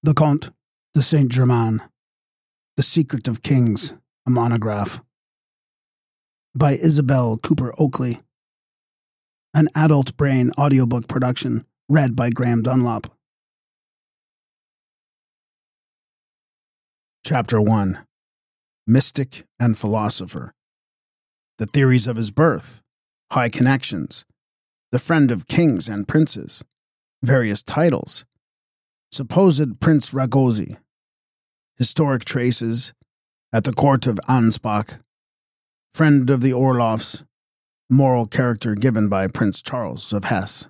The Comte de Saint-Germain, The Secret of Kings, a monograph. By Isabel Cooper Oakley. An Adult Brain audiobook production, read by Graham Dunlop. Chapter 1. Mystic and Philosopher. The theories of his birth, high connections, the friend of kings and princes, various titles, supposed Prince Ragosi, historic traces, at the court of Ansbach, friend of the Orloffs, moral character given by Prince Charles of Hesse.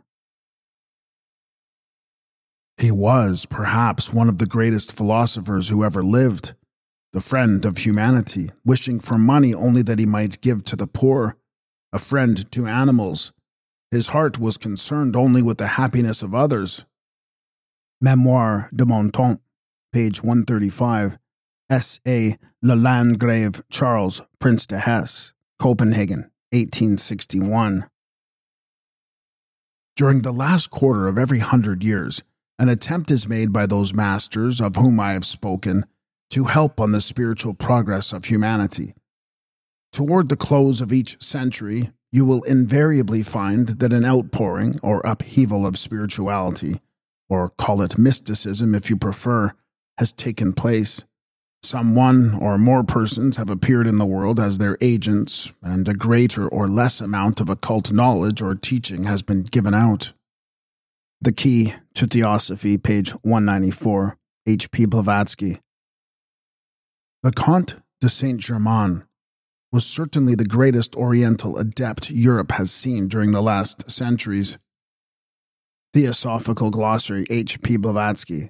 He was, perhaps, one of the greatest philosophers who ever lived, the friend of humanity, wishing for money only that he might give to the poor, a friend to animals. His heart was concerned only with the happiness of others. Memoire de Montaigne, page 135, S.A. Le Landgrave Charles, Prince de Hesse, Copenhagen, 1861. During the last quarter of every 100 years, an attempt is made by those masters of whom I have spoken to help on the spiritual progress of humanity. Toward the close of each century, you will invariably find that an outpouring or upheaval of spirituality, or call it mysticism if you prefer, has taken place. Some one or more persons have appeared in the world as their agents, and a greater or less amount of occult knowledge or teaching has been given out. The Key to Theosophy, page 194, H.P. Blavatsky. The Comte de Saint-Germain was certainly the greatest Oriental adept Europe has seen during the last centuries. Theosophical Glossary, H.P. Blavatsky.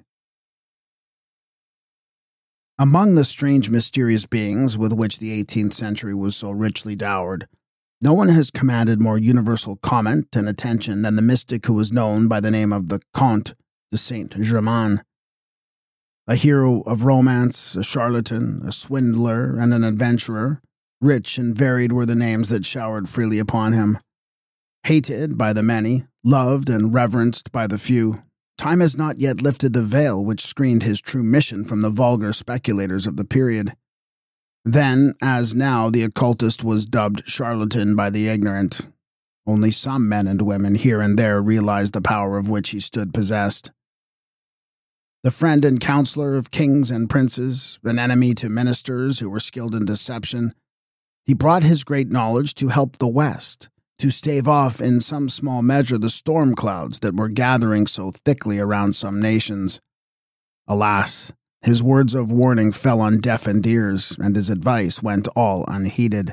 Among the strange mysterious beings with which the 18th century was so richly dowered, no one has commanded more universal comment and attention than the mystic who was known by the name of the Comte de Saint-Germain. A hero of romance, a charlatan, a swindler, and an adventurer, rich and varied were the names that showered freely upon him. Hated by the many, loved and reverenced by the few, time has not yet lifted the veil which screened his true mission from the vulgar speculators of the period. Then, as now, the occultist was dubbed charlatan by the ignorant. Only some men and women here and there realized the power of which he stood possessed. The friend and counselor of kings and princes, an enemy to ministers who were skilled in deception, he brought his great knowledge to help the West, to stave off in some small measure the storm clouds that were gathering so thickly around some nations. Alas, his words of warning fell on deafened ears, and his advice went all unheeded.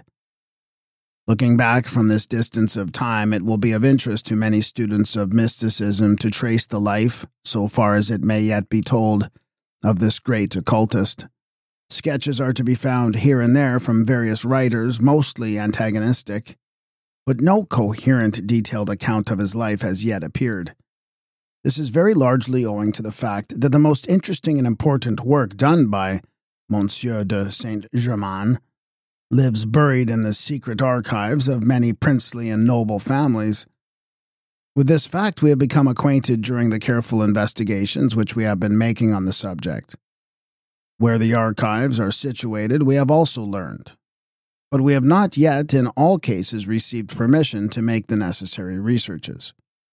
Looking back from this distance of time, it will be of interest to many students of mysticism to trace the life, so far as it may yet be told, of this great occultist. Sketches are to be found here and there from various writers, mostly antagonistic, but no coherent, detailed account of his life has yet appeared. This is very largely owing to the fact that the most interesting and important work done by Monsieur de Saint-Germain lives buried in the secret archives of many princely and noble families. With this fact we have become acquainted during the careful investigations which we have been making on the subject. Where the archives are situated we have also learned, but we have not yet in all cases received permission to make the necessary researches.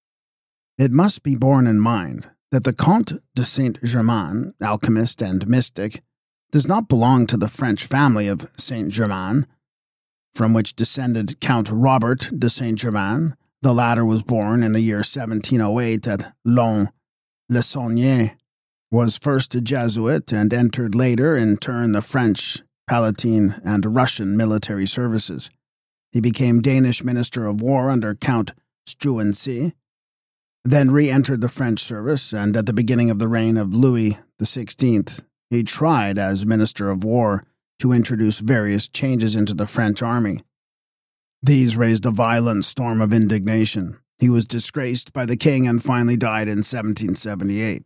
It must be borne in mind that the Comte de Saint-Germain, alchemist and mystic, does not belong to the French family of Saint-Germain, from which descended Count Robert de Saint-Germain. The latter was born in the year 1708 at Lons-le-Saunier, was first a Jesuit and entered later in turn the French, Palatine, and Russian military services. He became Danish Minister of War under Count Struensee, then re-entered the French service, and at the beginning of the reign of Louis XVI, he tried, as Minister of War, to introduce various changes into the French army. These raised a violent storm of indignation. He was disgraced by the king and finally died in 1778.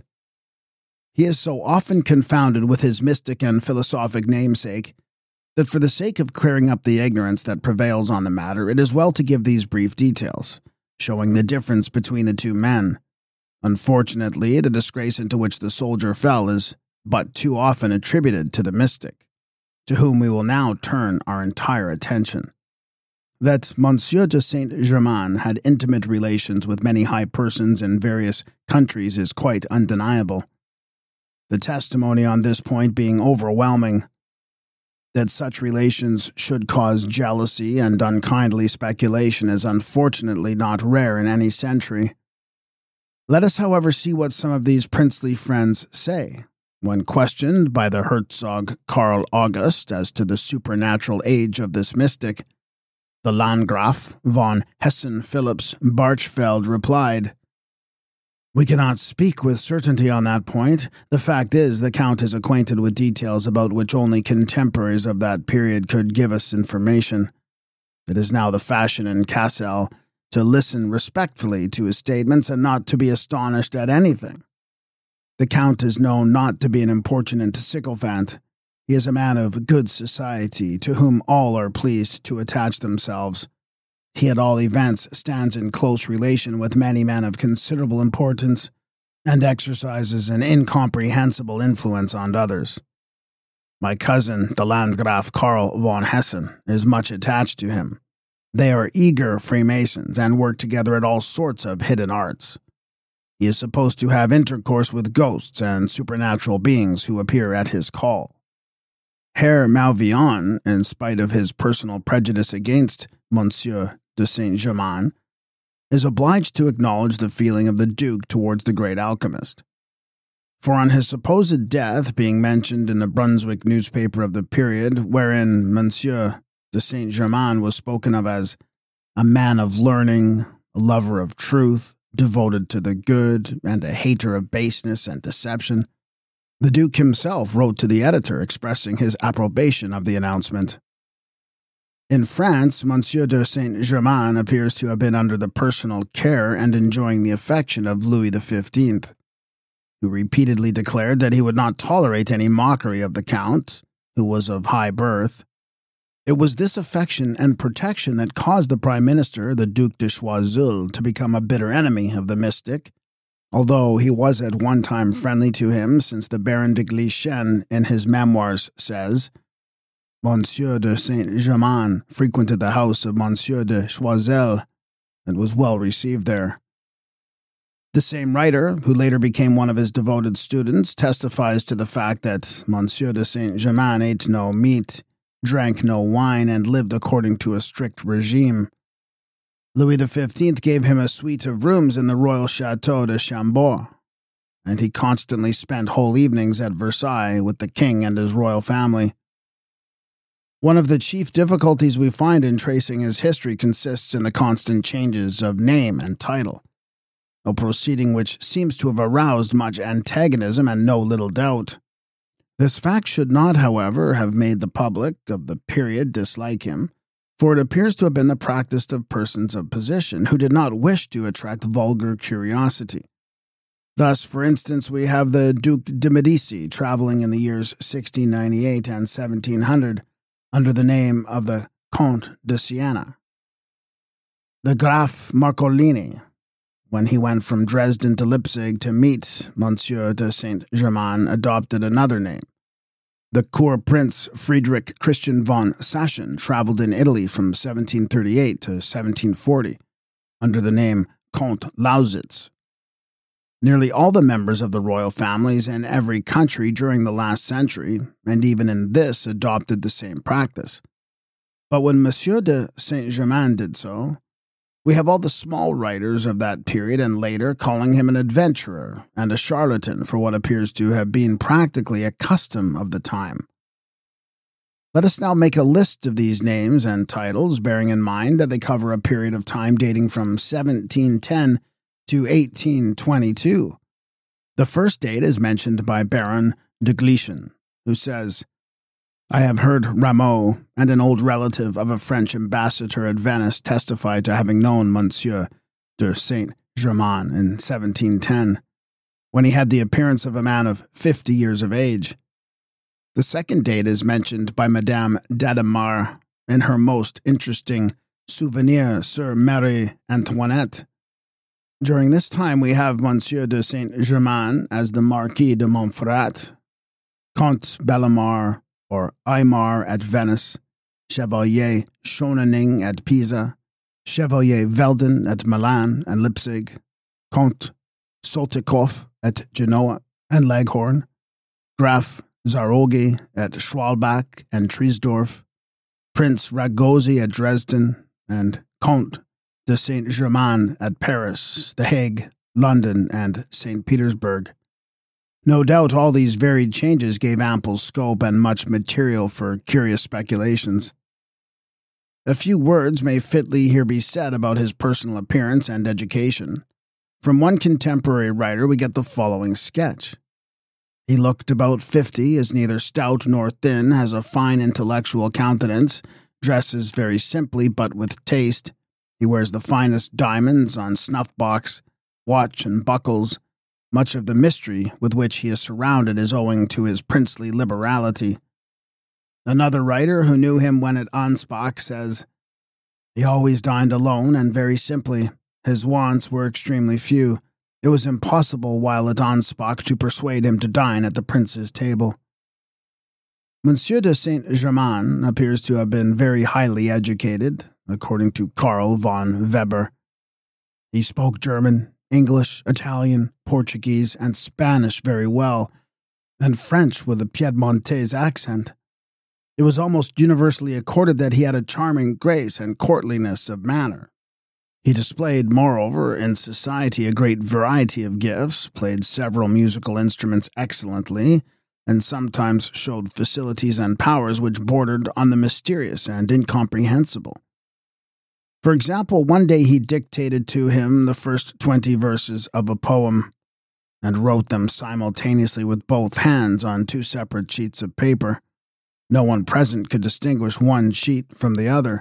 He is so often confounded with his mystic and philosophic namesake that for the sake of clearing up the ignorance that prevails on the matter, it is well to give these brief details, showing the difference between the two men. Unfortunately, the disgrace into which the soldier fell is but too often attributed to the mystic, to whom we will now turn our entire attention. That Monsieur de Saint-Germain had intimate relations with many high persons in various countries is quite undeniable, the testimony on this point being overwhelming. That such relations should cause jealousy and unkindly speculation is unfortunately not rare in any century. Let us, however, see what some of these princely friends say. When questioned by the Herzog Karl August as to the supernatural age of this mystic, the Landgraf von Hessen-Philipps-Barchfeld replied, "We cannot speak with certainty on that point. The fact is, the Count is acquainted with details about which only contemporaries of that period could give us information. It is now the fashion in Cassel to listen respectfully to his statements and not to be astonished at anything. The Count is known not to be an importunate sycophant. He is a man of good society, to whom all are pleased to attach themselves. He at all events stands in close relation with many men of considerable importance, and exercises an incomprehensible influence on others. My cousin, the Landgraf Karl von Hessen, is much attached to him. They are eager Freemasons and work together at all sorts of hidden arts. He is supposed to have intercourse with ghosts and supernatural beings who appear at his call. Herr Malvion, in spite of his personal prejudice against Monsieur de Saint-Germain, is obliged to acknowledge the feeling of the Duke towards the great alchemist. For on his supposed death being mentioned in the Brunswick newspaper of the period, wherein Monsieur de Saint-Germain was spoken of as a man of learning, a lover of truth, devoted to the good, and a hater of baseness and deception, the Duke himself wrote to the editor expressing his approbation of the announcement. In France, Monsieur de Saint-Germain appears to have been under the personal care and enjoying the affection of Louis XV, who repeatedly declared that he would not tolerate any mockery of the Count, who was of high birth. It was this affection and protection that caused the Prime Minister, the Duc de Choiseul, to become a bitter enemy of the mystic, although he was at one time friendly to him, since the Baron de Glichen in his memoirs says, Monsieur de Saint-Germain frequented the house of Monsieur de Choiseul and was well received there. The same writer, who later became one of his devoted students, testifies to the fact that Monsieur de Saint-Germain ate no meat, drank no wine, and lived according to a strict regime. Louis XV gave him a suite of rooms in the royal Château de Chambord, and he constantly spent whole evenings at Versailles with the king and his royal family. One of the chief difficulties we find in tracing his history consists in the constant changes of name and title, a proceeding which seems to have aroused much antagonism and no little doubt. This fact should not, however, have made the public of the period dislike him, for it appears to have been the practice of persons of position who did not wish to attract vulgar curiosity. Thus, for instance, we have the Duc de Medici traveling in the years 1698 and 1700 under the name of the Comte de Siena. The Graf Marcolini, when he went from Dresden to Leipzig to meet Monsieur de Saint-Germain, adopted another name. The Kurprinz Friedrich Christian von Sachen traveled in Italy from 1738 to 1740 under the name Count Lausitz. Nearly all the members of the royal families in every country during the last century, and even in this, adopted the same practice. But when Monsieur de Saint-Germain did so, we have all the small writers of that period and later calling him an adventurer and a charlatan for what appears to have been practically a custom of the time. Let us now make a list of these names and titles, bearing in mind that they cover a period of time dating from 1710 to 1822. The first date is mentioned by Baron de Glichen, who says, I have heard Rameau and an old relative of a French ambassador at Venice testify to having known Monsieur de Saint-Germain in 1710, when he had the appearance of a man of 50 years of age. The second date is mentioned by Madame d'Adamar in her most interesting Souvenir sur Marie Antoinette. During this time, we have Monsieur de Saint-Germain as the Marquis de Montferrat, Comte Bellemare or Aymar at Venice, Chevalier Schonening at Pisa, Chevalier Velden at Milan and Leipzig, Comte Soltikoff at Genoa and Leghorn, Graf Zarogi at Schwalbach and Triesdorf, Prince Ragosi at Dresden, and Comte de Saint-Germain at Paris, The Hague, London, and St. Petersburg. No doubt all these varied changes gave ample scope and much material for curious speculations. A few words may fitly here be said about his personal appearance and education. From one contemporary writer we get the following sketch. He looked about 50, is neither stout nor thin, has a fine intellectual countenance, dresses very simply but with taste. He wears the finest diamonds on snuff-box, watch and buckles. Much of the mystery with which he is surrounded is owing to his princely liberality. Another writer who knew him when at Ansbach says, "He always dined alone and very simply. His wants were extremely few. It was impossible while at Ansbach to persuade him to dine at the prince's table." Monsieur de Saint-Germain appears to have been very highly educated, according to Karl von Weber. He spoke German, English, Italian, Portuguese, and Spanish very well, and French with a Piedmontese accent. It was almost universally accorded that he had a charming grace and courtliness of manner. He displayed, moreover, in society a great variety of gifts, played several musical instruments excellently, and sometimes showed facilities and powers which bordered on the mysterious and incomprehensible. For example, one day he dictated to him the first 20 verses of a poem, and wrote them simultaneously with both hands on 2 separate sheets of paper. No one present could distinguish one sheet from the other.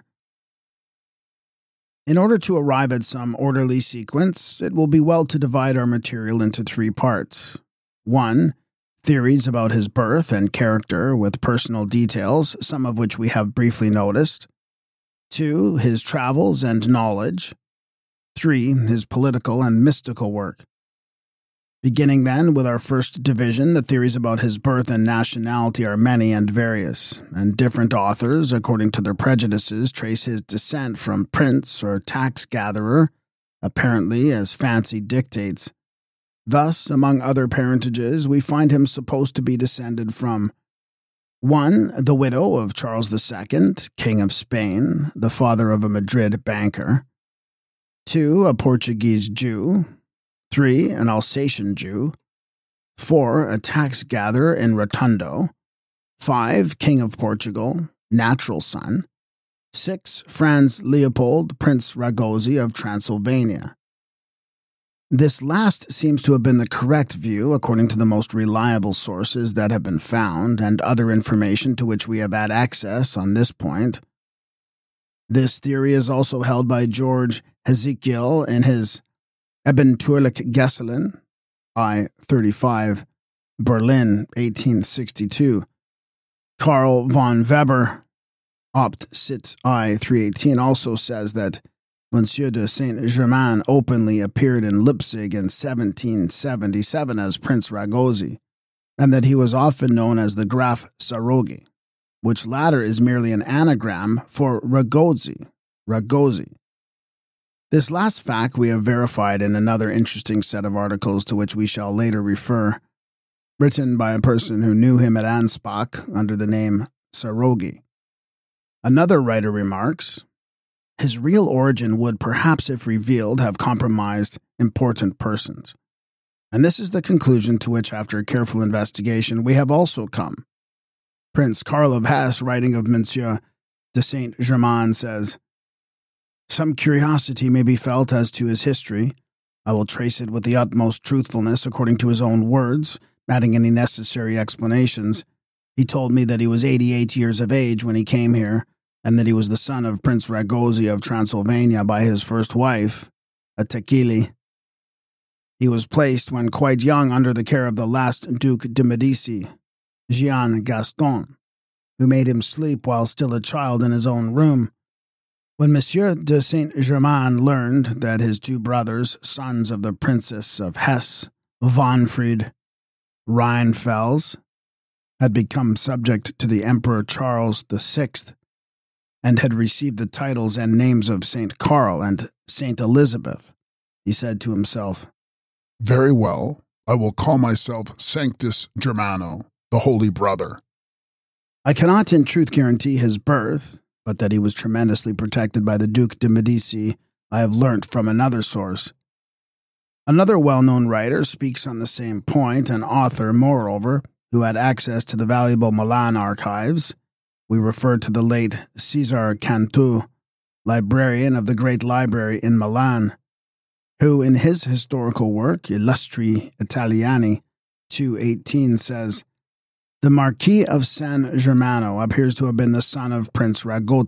In order to arrive at some orderly sequence, it will be well to divide our material into 3 parts. 1. Theories about his birth and character with personal details, some of which we have briefly noticed. 2. His travels and knowledge. 3. His political and mystical work. Beginning then with our first division, the theories about his birth and nationality are many and various, and different authors, according to their prejudices, trace his descent from prince or tax-gatherer, apparently as fancy dictates. Thus, among other parentages, we find him supposed to be descended from 1. The widow of Charles II, King of Spain, the father of a Madrid banker. 2. A Portuguese Jew. 3. An Alsatian Jew. 4. A tax-gatherer in Rotundo. 5. King of Portugal, natural son. 6. Franz Leopold, Prince Ragosi of Transylvania. This last seems to have been the correct view according to the most reliable sources that have been found and other information to which we have had access on this point. This theory is also held by George Hezekiel in his Abenteuerliche Gesellen, I. 35, Berlin, 1862. Karl von Weber, Opt. Sit. I. 318, also says that Monsieur de Saint-Germain openly appeared in Leipzig in 1777 as Prince Ragosi, and that he was often known as the Graf Zarogi, which latter is merely an anagram for Ragosi. This last fact we have verified in another interesting set of articles to which we shall later refer, written by a person who knew him at Ansbach under the name Zarogi. Another writer remarks, his real origin would perhaps, if revealed, have compromised important persons. And this is the conclusion to which, after careful investigation, we have also come. Prince Karl of Hesse, writing of Monsieur de Saint-Germain, says, "Some curiosity may be felt as to his history. I will trace it with the utmost truthfulness according to his own words, adding any necessary explanations. He told me that he was 88 years of age when he came here, and that he was the son of Prince Ragosi of Transylvania by his first wife, a Tekili. He was placed when quite young under the care of the last Duke de Medici, Jean Gaston, who made him sleep while still a child in his own room. When Monsieur de Saint-Germain learned that his two brothers, sons of the Princess of Hesse, Wanfried Rheinfels, had become subject to the Emperor Charles VI and had received the titles and names of Saint Carl and Saint Elizabeth, he said to himself, "Very well, I will call myself Sanctus Germano, the Holy Brother." I cannot in truth guarantee his birth, but that he was tremendously protected by the Duc de Medici I have learnt from another source. Another well-known writer speaks on the same point, an author, moreover, who had access to the valuable Milan archives. We refer to the late Cesare Cantu, librarian of the Great Library in Milan, who in his historical work, Illustri Italiani 218, says, "The Marquis of San Germano appears to have been the son of Prince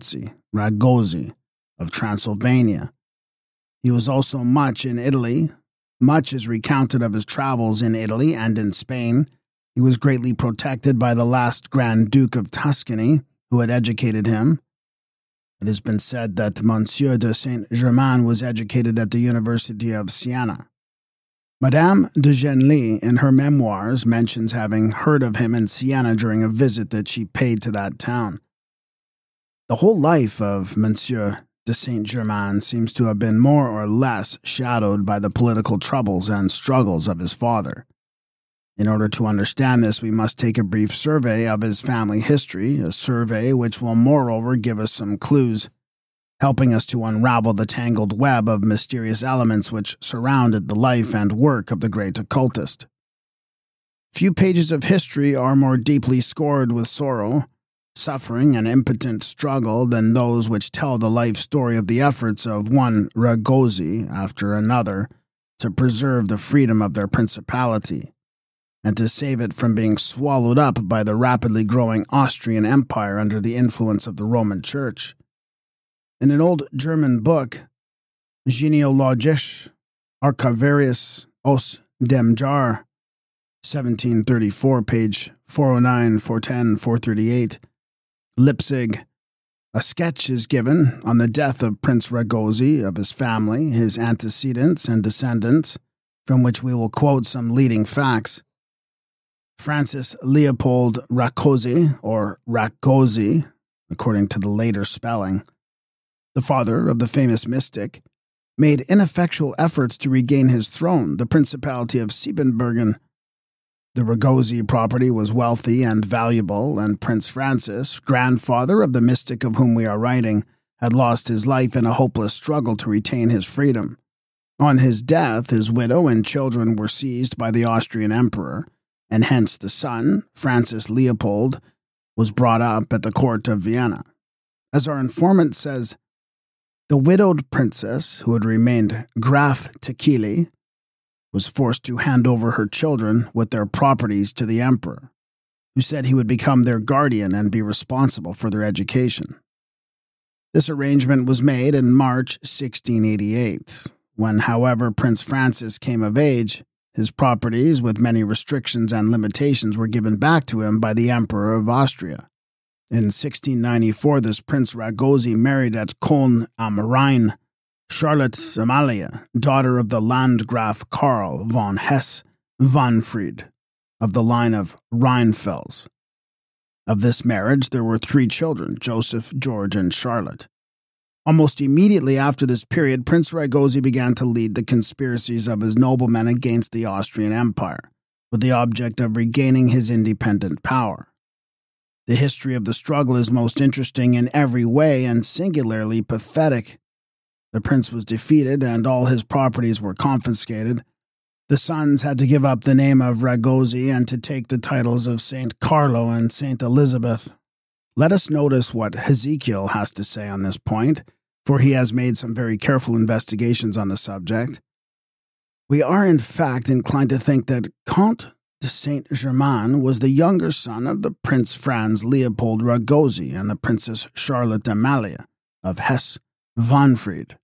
Ragozi of Transylvania. He was also much in Italy. Much is recounted of his travels in Italy and in Spain. He was greatly protected by the last Grand Duke of Tuscany, who had educated him. It has been said that Monsieur de Saint-Germain was educated at the University of Siena. Madame de Genlis, in her memoirs, mentions having heard of him in Siena during a visit that she paid to that town. The whole life of Monsieur de Saint-Germain seems to have been more or less shadowed by the political troubles and struggles of his father. In order to understand this, we must take a brief survey of his family history, a survey which will moreover give us some clues, helping us to unravel the tangled web of mysterious elements which surrounded the life and work of the great occultist. Few pages of history are more deeply scored with sorrow, suffering, and impotent struggle than those which tell the life story of the efforts of one Ragozi after another to preserve the freedom of their principality, and to save it from being swallowed up by the rapidly growing Austrian Empire under the influence of the Roman Church. In an old German book, Genealogisch Archivarius aus dem Jahr 1734, page 409, 410, 438, Leipzig, a sketch is given on the death of Prince Ragozi, of his family, his antecedents and descendants, from which we will quote some leading facts. Francis Leopold Rakoczy, or Rakoczy, according to the later spelling, the father of the famous mystic, made ineffectual efforts to regain his throne, the Principality of Siebenbürgen. The Ragoczy property was wealthy and valuable, and Prince Francis, grandfather of the mystic of whom we are writing, had lost his life in a hopeless struggle to retain his freedom. On his death, his widow and children were seized by the Austrian emperor, and hence the son, Francis Leopold, was brought up at the court of Vienna. As our informant says, the widowed princess, who had remained Graf Tequili, was forced to hand over her children with their properties to the emperor, who said he would become their guardian and be responsible for their education. This arrangement was made in March 1688. When, however, Prince Francis came of age, his properties, with many restrictions and limitations, were given back to him by the Emperor of Austria. In 1694, this Prince Ragoczy married at Köln am Rhein Charlotte Amalia, daughter of the Landgraf Karl von Hesse-Wanfried, of the line of Rheinfels. Of this marriage there were 3 children, Joseph, George, and Charlotte. Almost immediately after this period, Prince Ragoczy began to lead the conspiracies of his noblemen against the Austrian Empire, with the object of regaining his independent power. The history of the struggle is most interesting in every way and singularly pathetic. The prince was defeated and all his properties were confiscated. The sons had to give up the name of Ragoczy and to take the titles of Saint Carlo and Saint Elizabeth. Let us notice what Hezekiel has to say on this point, for he has made some very careful investigations on the subject. We are in fact inclined to think that Comte de Saint-Germain was the younger son of the Prince Franz Leopold Ragoczy and the Princess Charlotte Amalia of Hesse-Wanfried.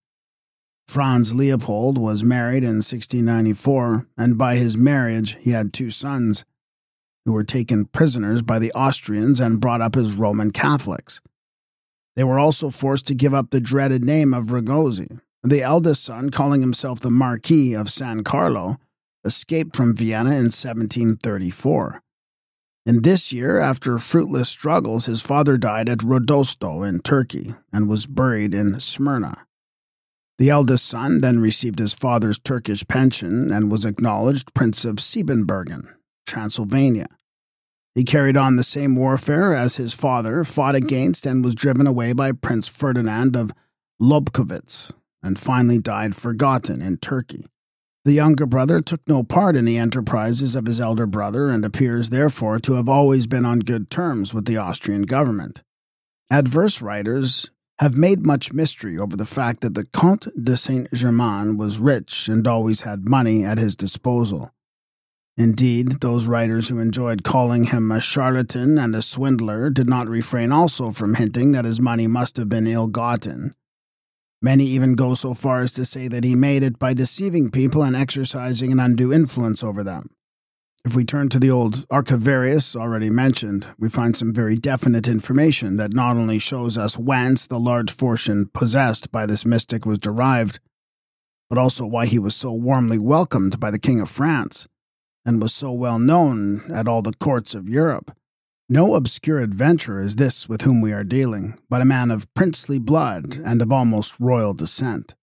Franz Leopold was married in 1694, and by his marriage he had 2 sons, who were taken prisoners by the Austrians and brought up as Roman Catholics. They were also forced to give up the dreaded name of Ragosi. The eldest son, calling himself the Marquis of San Carlo, escaped from Vienna in 1734. In this year, after fruitless struggles, his father died at Rodosto in Turkey and was buried in Smyrna. The eldest son then received his father's Turkish pension and was acknowledged Prince of Siebenbürgen, Transylvania. He carried on the same warfare as his father, fought against and was driven away by Prince Ferdinand of Lobkowitz, and finally died forgotten in Turkey. The younger brother took no part in the enterprises of his elder brother and appears therefore to have always been on good terms with the Austrian government. Adverse writers have made much mystery over the fact that the Comte de Saint-Germain was rich and always had money at his disposal. Indeed, those writers who enjoyed calling him a charlatan and a swindler did not refrain also from hinting that his money must have been ill-gotten. Many even go so far as to say that he made it by deceiving people and exercising an undue influence over them. If we turn to the old Archivarius already mentioned, we find some very definite information that not only shows us whence the large fortune possessed by this mystic was derived, but also why he was so warmly welcomed by the King of France, and was so well known at all the courts of Europe. No obscure adventurer is this with whom we are dealing, but a man of princely blood and of almost royal descent.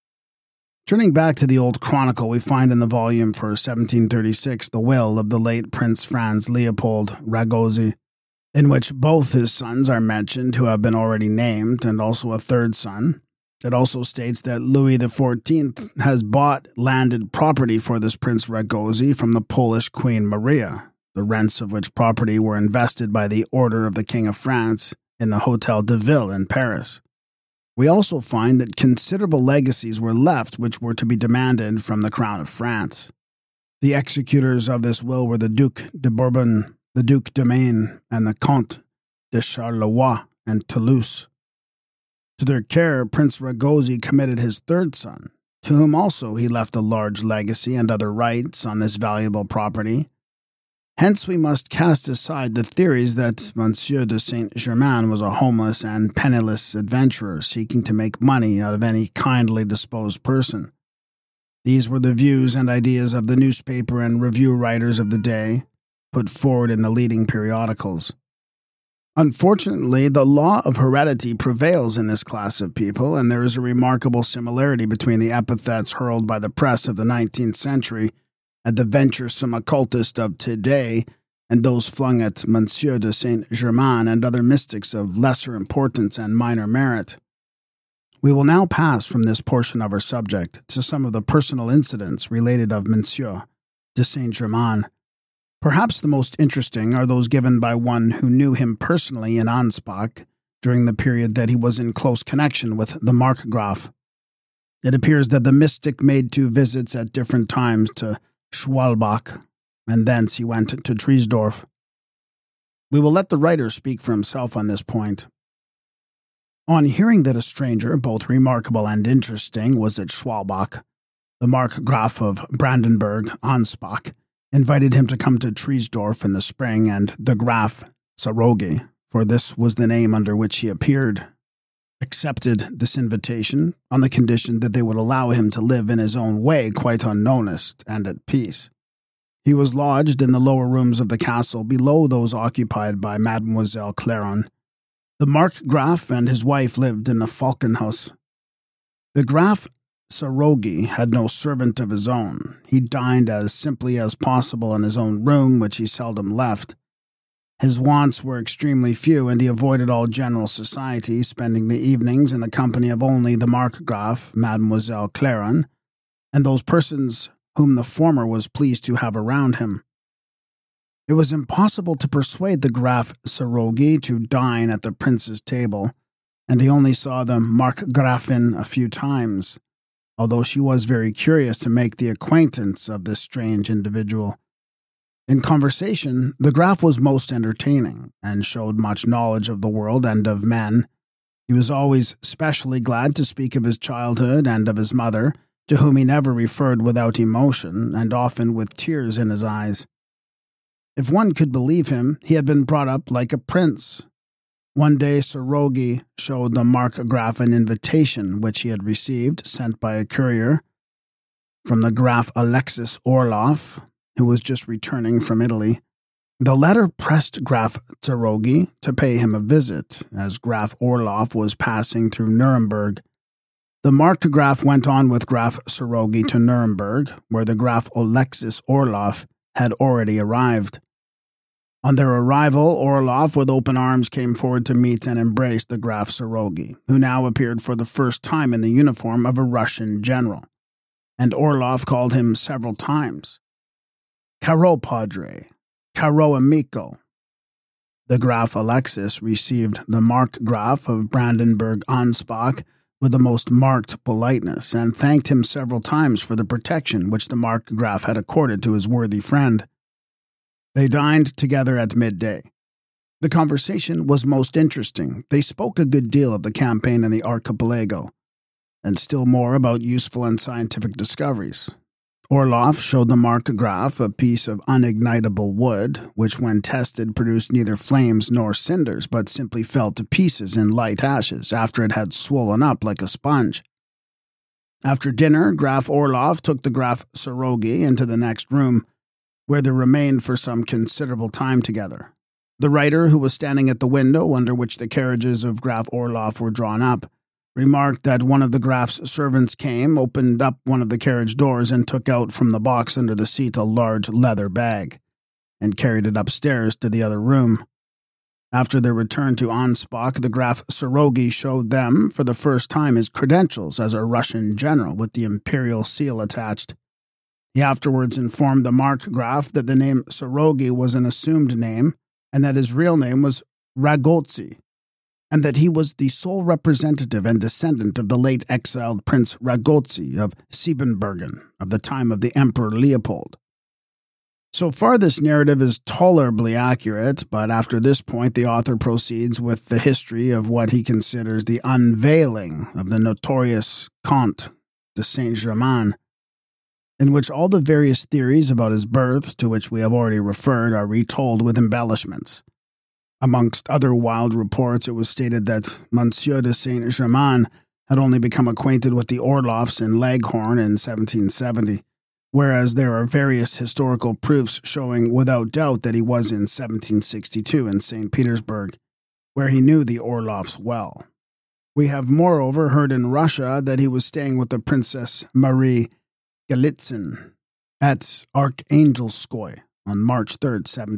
Turning back to the old chronicle, we find in the volume for 1736 the will of the late Prince Franz Leopold Ragosi, in which both his sons are mentioned who have been already named, and also a third son. It also states that Louis XIV has bought landed property for this Prince Ragosi from the Polish Queen Maria, the rents of which property were invested by the order of the King of France in the Hôtel de Ville in Paris. We also find that considerable legacies were left which were to be demanded from the Crown of France. The executors of this will were the Duc de Bourbon, the Duc de Maine, and the Comte de Charleroi and Toulouse. To their care, Prince Ragosi committed his third son, to whom also he left a large legacy and other rights on this valuable property. Hence we must cast aside the theories that Monsieur de Saint-Germain was a homeless and penniless adventurer seeking to make money out of any kindly disposed person. These were the views and ideas of the newspaper and review writers of the day, put forward in the leading periodicals. Unfortunately, the law of heredity prevails in this class of people, and there is a remarkable similarity between the epithets hurled by the press of the 19th century at the venturesome occultist of today, and those flung at Monsieur de Saint-Germain and other mystics of lesser importance and minor merit. We will now pass from this portion of our subject to some of the personal incidents related of Monsieur de Saint-Germain. Perhaps the most interesting are those given by one who knew him personally in Ansbach during the period that he was in close connection with the Markgraf. It appears that the mystic made 2 visits at different times to Schwalbach, and thence he went to Triesdorf. We will let the writer speak for himself on this point. On hearing that a stranger, both remarkable and interesting, was at Schwalbach, the Markgraf of Brandenburg, Ansbach, invited him to come to Triesdorf in the spring, and the Graf Sarogi, for this was the name under which he appeared, accepted this invitation on the condition that they would allow him to live in his own way quite unnoticed and at peace. He was lodged in the lower rooms of the castle below those occupied by Mademoiselle Clairon. The Markgraf and his wife lived in the Falkenhaus. The Graf Sarogi had no servant of his own. He dined as simply as possible in his own room, which he seldom left. His wants were extremely few, and he avoided all general society, spending the evenings in the company of only the Markgraf, Mademoiselle Clairon, and those persons whom the former was pleased to have around him. It was impossible to persuade the Graf Sarogi to dine at the prince's table, and he only saw the Markgrafin a few times, although she was very curious to make the acquaintance of this strange individual. In conversation, the Graf was most entertaining, and showed much knowledge of the world and of men. He was always specially glad to speak of his childhood and of his mother, to whom he never referred without emotion, and often with tears in his eyes. If one could believe him, he had been brought up like a prince. One day, Sorogi showed the Markgraf an invitation which he had received, sent by a courier from the Graf Alexis Orloff, who was just returning from Italy. The letter pressed Graf Sorogi to pay him a visit, as Graf Orloff was passing through Nuremberg. The Markgraf went on with Graf Sorogi to Nuremberg, where the Graf Alexis Orloff had already arrived. On their arrival, Orloff, with open arms, came forward to meet and embrace the Graf Sorogi, who now appeared for the first time in the uniform of a Russian general, and Orloff called him several times. Caro Padre, Caro Amico. The Graf Alexis received the Markgraf of Brandenburg-Ansbach with the most marked politeness, and thanked him several times for the protection which the Markgraf had accorded to his worthy friend. They dined together at midday. The conversation was most interesting. They spoke a good deal of the campaign in the archipelago, and still more about useful and scientific discoveries. Orloff showed the Markgraf a piece of unignitable wood, which when tested produced neither flames nor cinders, but simply fell to pieces in light ashes after it had swollen up like a sponge. After dinner, Graf Orloff took the Graf Sorogi into the next room, where they remained for some considerable time together. The writer, who was standing at the window under which the carriages of Graf Orloff were drawn up, remarked that one of the Graf's servants came, opened up one of the carriage doors, and took out from the box under the seat a large leather bag, and carried it upstairs to the other room. After their return to Ansbach, the Graf Sorogi showed them for the first time his credentials as a Russian general with the imperial seal attached. He afterwards informed the Markgraf that the name Sorogi was an assumed name, and that his real name was Ragotzi, and that he was the sole representative and descendant of the late exiled Prince Ragotzi of Siebenbergen of the time of the Emperor Leopold. So far, this narrative is tolerably accurate, but after this point the author proceeds with the history of what he considers the unveiling of the notorious Comte de Saint-Germain, in which all the various theories about his birth, to which we have already referred, are retold with embellishments. Amongst other wild reports, it was stated that Monsieur de Saint-Germain had only become acquainted with the Orloffs in Leghorn in 1770, whereas there are various historical proofs showing without doubt that he was in 1762 in St. Petersburg, where he knew the Orloffs well. We have moreover heard in Russia that he was staying with the Princess Marie Galitzin at Arkhangelskoye on March 3,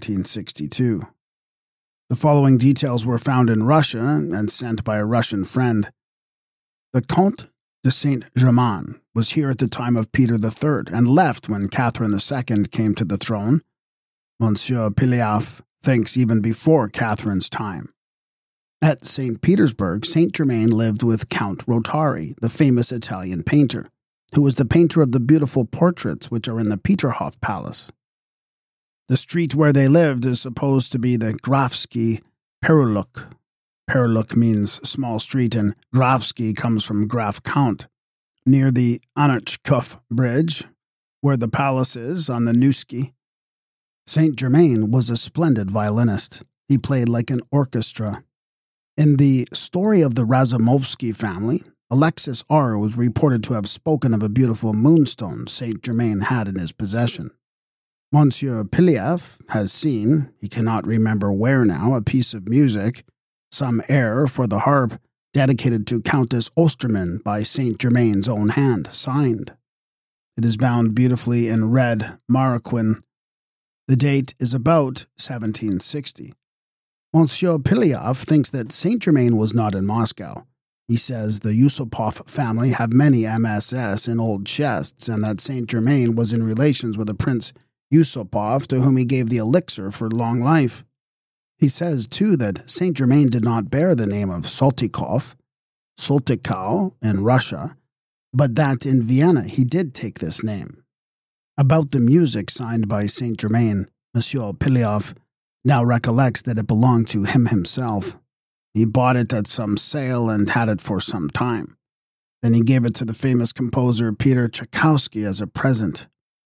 1762. The following details were found in Russia and sent by a Russian friend. The Comte de Saint-Germain was here at the time of Peter III and left when Catherine II came to the throne. Monsieur Piaf thinks even before Catherine's time. At St. Petersburg, Saint-Germain lived with Count Rotari, the famous Italian painter, who was the painter of the beautiful portraits which are in the Peterhof Palace. The street where they lived is supposed to be the Grafsky Peruluk. Peruluk means small street, and Grafsky comes from Graf Count, near the Anachkov Bridge, where the palace is, on the Nevsky. Saint-Germain was a splendid violinist. He played like an orchestra. In the story of the Razumovsky family, Alexis R. was reported to have spoken of a beautiful moonstone Saint-Germain had in his possession. Monsieur Piaf has seen, he cannot remember where now, a piece of music, some air for the harp, dedicated to Countess Ostermann by Saint-Germain's own hand, signed. It is bound beautifully in red Marroquin. The date is about 1760. Monsieur Piaf thinks that Saint-Germain was not in Moscow. He says the Yusupov family have many MSS in old chests, and that Saint-Germain was in relations with a Prince Yusupov to whom he gave the elixir for long life. He says, too, that Saint-Germain did not bear the name of Soltykov, Soltykov in Russia, but that in Vienna he did take this name. About the music signed by Saint-Germain, Monsieur Piaf now recollects that it belonged to him himself. He bought it at some sale and had it for some time. Then he gave it to the famous composer Peter Tchaikovsky as a present.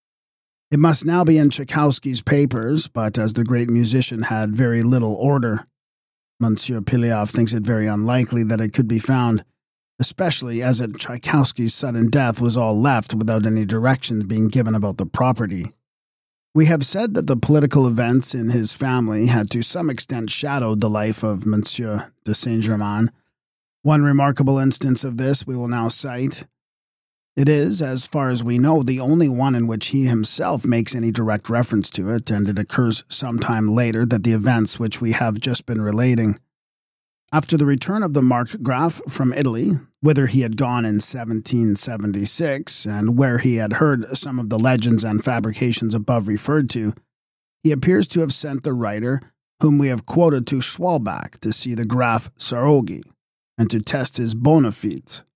It must now be in Tchaikovsky's papers, but as the great musician had very little order, Monsieur Pileov thinks it very unlikely that it could be found, especially as Tchaikovsky's sudden death was all left without any directions being given about the property. We have said that the political events in his family had to some extent shadowed the life of Monsieur de Saint-Germain. One remarkable instance of this we will now cite. It is, as far as we know, the only one in which he himself makes any direct reference to it, and it occurs some time later than the events which we have just been relating. After the return of the Markgraf from Italy, whither he had gone in 1776, and where he had heard some of the legends and fabrications above referred to, he appears to have sent the writer whom we have quoted to Schwalbach to see the Graf Saroghi, and to test his bona fides.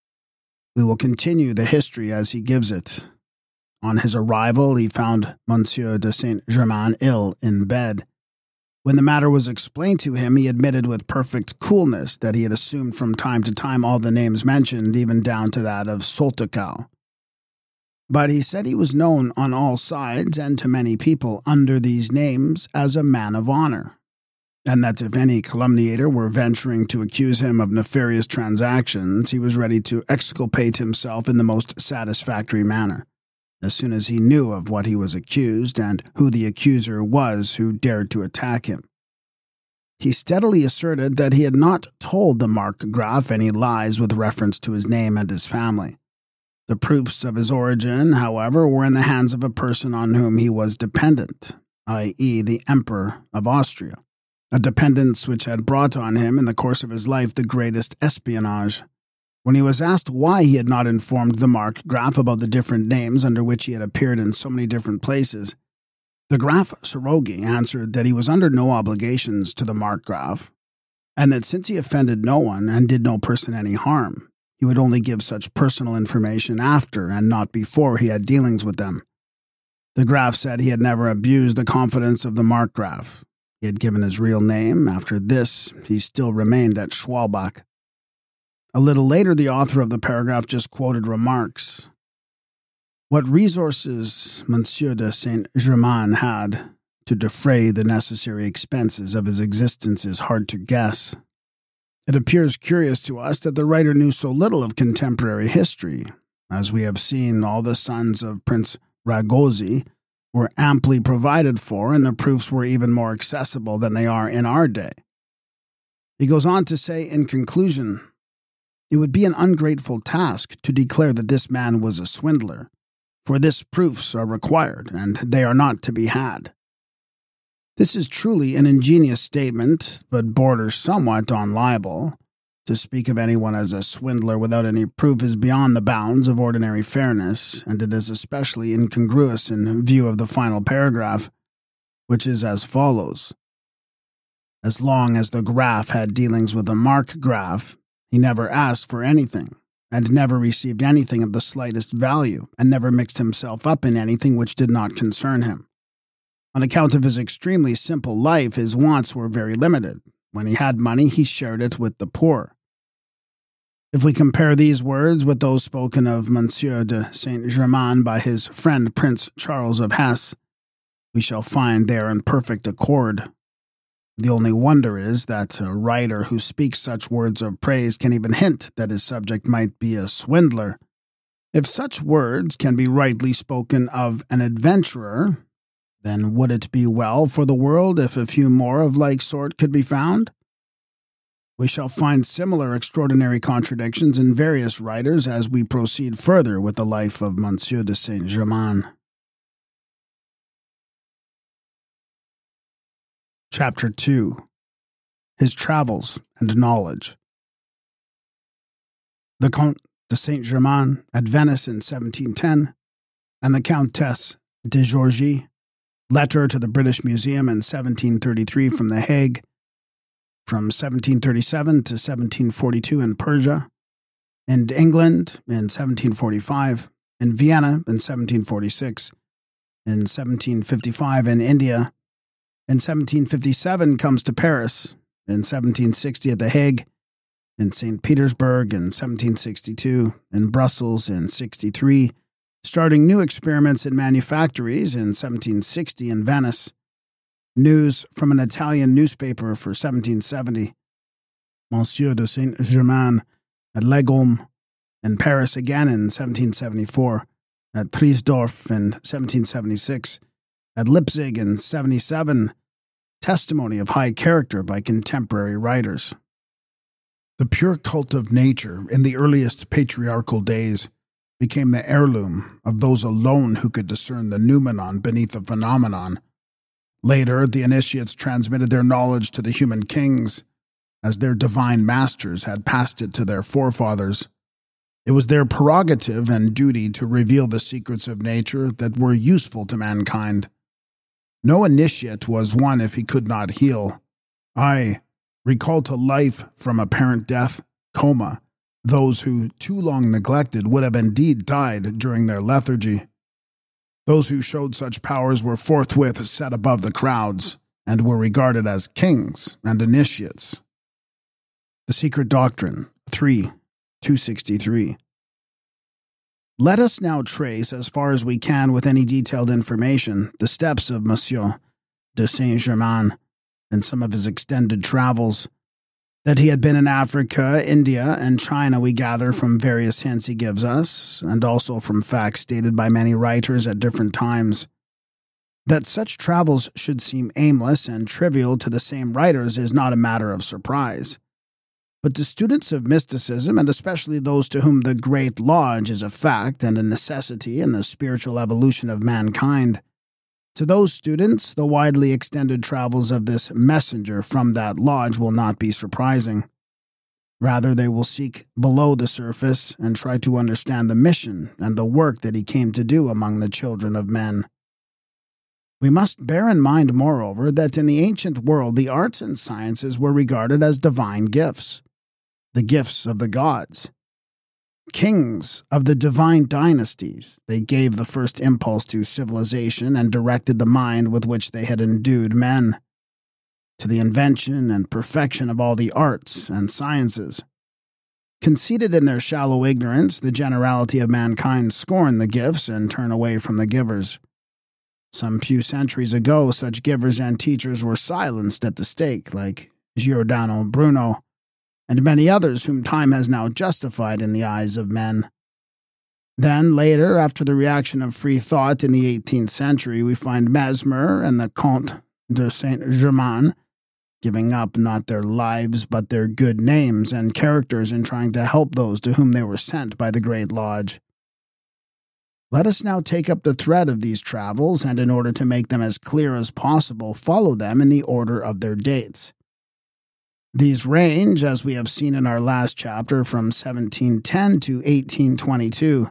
We will continue the history as he gives it. On his arrival, he found Monsieur de Saint-Germain ill in bed. When the matter was explained to him, he admitted with perfect coolness that he had assumed from time to time all the names mentioned, even down to that of Soltikow. But he said he was known on all sides and to many people under these names as a man of honor, and that if any calumniator were venturing to accuse him of nefarious transactions, he was ready to exculpate himself in the most satisfactory manner, as soon as he knew of what he was accused and who the accuser was who dared to attack him. He steadily asserted that he had not told the Markgraf any lies with reference to his name and his family. The proofs of his origin, however, were in the hands of a person on whom he was dependent, i.e., the Emperor of Austria, a dependence which had brought on him in the course of his life the greatest espionage. When he was asked why he had not informed the Markgraf about the different names under which he had appeared in so many different places, the Graf Saroghi answered that he was under no obligations to the Markgraf, and that since he offended no one and did no person any harm, he would only give such personal information after and not before he had dealings with them. The Graf said he had never abused the confidence of the Markgraf. He had given his real name. After this, he still remained at Schwalbach. A little later, the author of the paragraph just quoted remarks. What resources Monsieur de Saint-Germain had to defray the necessary expenses of his existence is hard to guess. It appears curious to us that the writer knew so little of contemporary history. As we have seen, all the sons of Prince Rákóczi were amply provided for, and the proofs were even more accessible than they are in our day. He goes on to say, in conclusion, it would be an ungrateful task to declare that this man was a swindler, for this proofs are required, and they are not to be had. This is truly an ingenious statement, but borders somewhat on libel. To speak of anyone as a swindler without any proof is beyond the bounds of ordinary fairness, and it is especially incongruous in view of the final paragraph, which is as follows. As long as the Graf had dealings with the Markgraf, he never asked for anything, and never received anything of the slightest value, and never mixed himself up in anything which did not concern him. On account of his extremely simple life, his wants were very limited. When he had money, he shared it with the poor. If we compare these words with those spoken of Monsieur de Saint-Germain by his friend Prince Charles of Hesse, we shall find they are in perfect accord. The only wonder is that a writer who speaks such words of praise can even hint that his subject might be a swindler. If such words can be rightly spoken of an adventurer, then would it be well for the world if a few more of like sort could be found? We shall find similar extraordinary contradictions in various writers as we proceed further with the life of Monsieur de Saint-Germain. Chapter 2. His Travels and Knowledge. The Comte de Saint-Germain at Venice in 1710, and the Countess de Georgy, letter to the British Museum in 1733 from The Hague, from 1737 to 1742 in Persia, in England in 1745, in Vienna in 1746, in 1755 in India, in 1757 comes to Paris, in 1760 at The Hague, in St. Petersburg in 1762, in Brussels in 63, starting new experiments in manufactories in 1760 in Venice, News from an Italian newspaper for 1770. Monsieur de Saint-Germain at Legom in Paris again in 1774, at Triesdorf in 1776, at Leipzig in 77, testimony of high character by contemporary writers. The pure cult of nature in the earliest patriarchal days became the heirloom of those alone who could discern the noumenon beneath the phenomenon. Later, the initiates transmitted their knowledge to the human kings, as their divine masters had passed it to their forefathers. It was their prerogative and duty to reveal the secrets of nature that were useful to mankind. No initiate was one if he could not heal. Recall to life from apparent death, coma, those who, too long neglected, would have indeed died during their lethargy. Those who showed such powers were forthwith set above the crowds, and were regarded as kings and initiates. The Secret Doctrine, 3:263. Let us now trace, as far as we can with any detailed information, the steps of Monsieur de Saint-Germain in some of his extended travels. That he had been in Africa, India, and China we gather from various hints he gives us, and also from facts stated by many writers at different times. That such travels should seem aimless and trivial to the same writers is not a matter of surprise. But to students of mysticism, and especially those to whom the Great Lodge is a fact and a necessity in the spiritual evolution of mankind, to those students, the widely extended travels of this messenger from that lodge will not be surprising. Rather, they will seek below the surface and try to understand the mission and the work that he came to do among the children of men. We must bear in mind, moreover, that in the ancient world the arts and sciences were regarded as divine gifts, the gifts of the gods. Kings of the divine dynasties, they gave the first impulse to civilization and directed the mind with which they had endued men, to the invention and perfection of all the arts and sciences. Conceited in their shallow ignorance, the generality of mankind scorn the gifts and turn away from the givers. Some few centuries ago, such givers and teachers were silenced at the stake, like Giordano Bruno, and many others whom time has now justified in the eyes of men. Then, later, after the reaction of free thought in the 18th century, we find Mesmer and the Comte de Saint-Germain giving up not their lives but their good names and characters in trying to help those to whom they were sent by the Great Lodge. Let us now take up the thread of these travels, and in order to make them as clear as possible, follow them in the order of their dates. These range, as we have seen in our last chapter, from 1710 to 1822.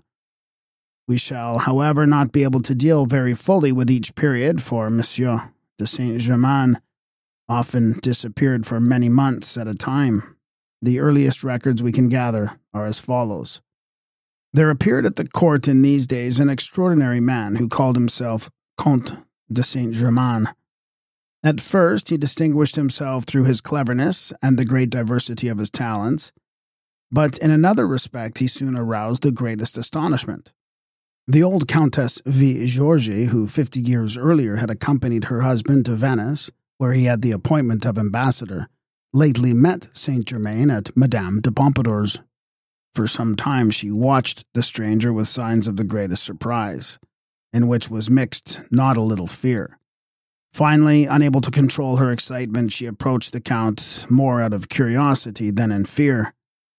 We shall, however, not be able to deal very fully with each period, for Monsieur de Saint-Germain often disappeared for many months at a time. The earliest records we can gather are as follows. There appeared at the court in these days an extraordinary man who called himself Comte de Saint-Germain. At first, he distinguished himself through his cleverness and the great diversity of his talents, but in another respect he soon aroused the greatest astonishment. The old Countess V. Georgi, who 50 years earlier had accompanied her husband to Venice, where he had the appointment of ambassador, lately met Saint-Germain at Madame de Pompadour's. For some time she watched the stranger with signs of the greatest surprise, in which was mixed not a little fear. Finally, unable to control her excitement, she approached the Count more out of curiosity than in fear.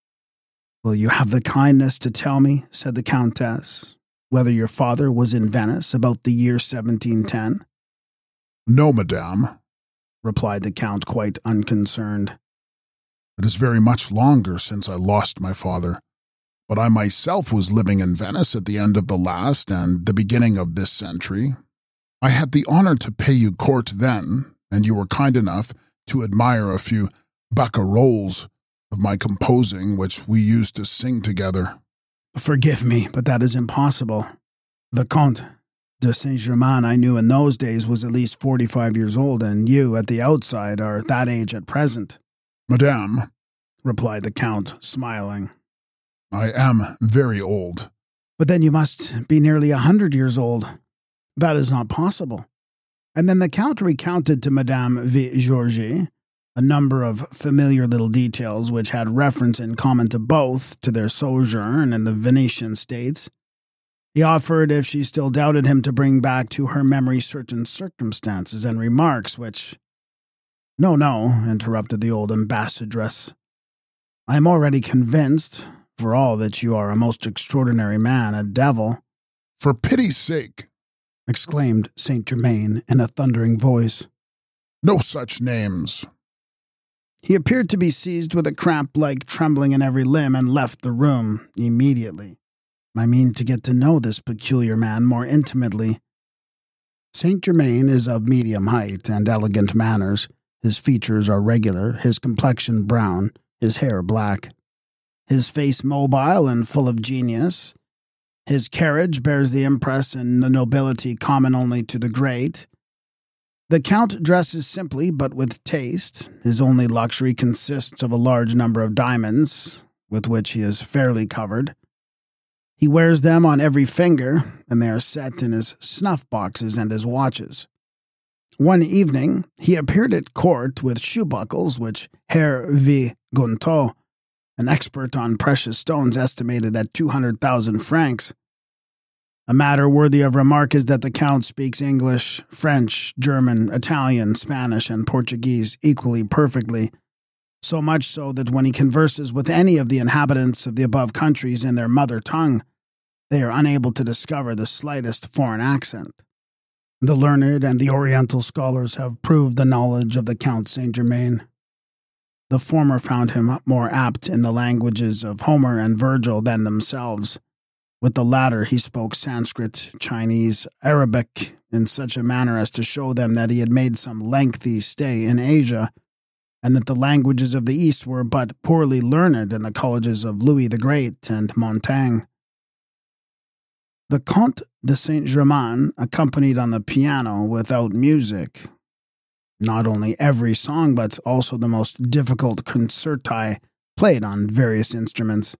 "Will you have the kindness to tell me," said the Countess, "whether your father was in Venice about the year 1710? "No, madame," replied the Count, quite unconcerned. "It is very much longer since I lost my father, but I myself was living in Venice at the end of the last and the beginning of this century. I had the honor to pay you court then, and you were kind enough to admire a few barcarolles of my composing which we used to sing together." "Forgive me, but that is impossible. The Comte de Saint-Germain I knew in those days was at least 45 years old, and you, at the outside, are that age at present." "Madame," replied the Count, smiling, "I am very old." "But then you must be nearly 100 years old. That is not possible." And then the Count recounted to Madame V. Georges a number of familiar little details which had reference in common to both to their sojourn in the Venetian states. He offered, if she still doubted him, to bring back to her memory certain circumstances and remarks which— "No, no," interrupted the old ambassadress. "I am already convinced, for all that you are a most extraordinary man, a devil." "For pity's sake," exclaimed Saint Germain in a thundering voice. "no such names." He appeared to be seized with a cramp-like trembling in every limb and left the room immediately. I mean to get to know this peculiar man more intimately. Saint Germain is of medium height and elegant manners. His features are regular, his complexion brown, his hair black. His face mobile and full of genius. His carriage bears the impress and the nobility common only to the great. The Count dresses simply but with taste. His only luxury consists of a large number of diamonds, with which he is fairly covered. He wears them on every finger, and they are set in his snuff-boxes and his watches. One evening, he appeared at court with shoe-buckles which Herr V. Gontaut, an expert on precious stones, estimated at 200,000 francs. A matter worthy of remark is that the Count speaks English, French, German, Italian, Spanish, and Portuguese equally perfectly, so much so that when he converses with any of the inhabitants of the above countries in their mother tongue, they are unable to discover the slightest foreign accent. The learned and the Oriental scholars have proved the knowledge of the Count Saint-Germain. The former found him more apt in the languages of Homer and Virgil than themselves. With the latter he spoke Sanskrit, Chinese, Arabic, in such a manner as to show them that he had made some lengthy stay in Asia, and that the languages of the East were but poorly learned in the colleges of Louis the Great and Montaigne. The Comte de Saint-Germain accompanied on the piano without music, not only every song but also the most difficult concerti played on various instruments.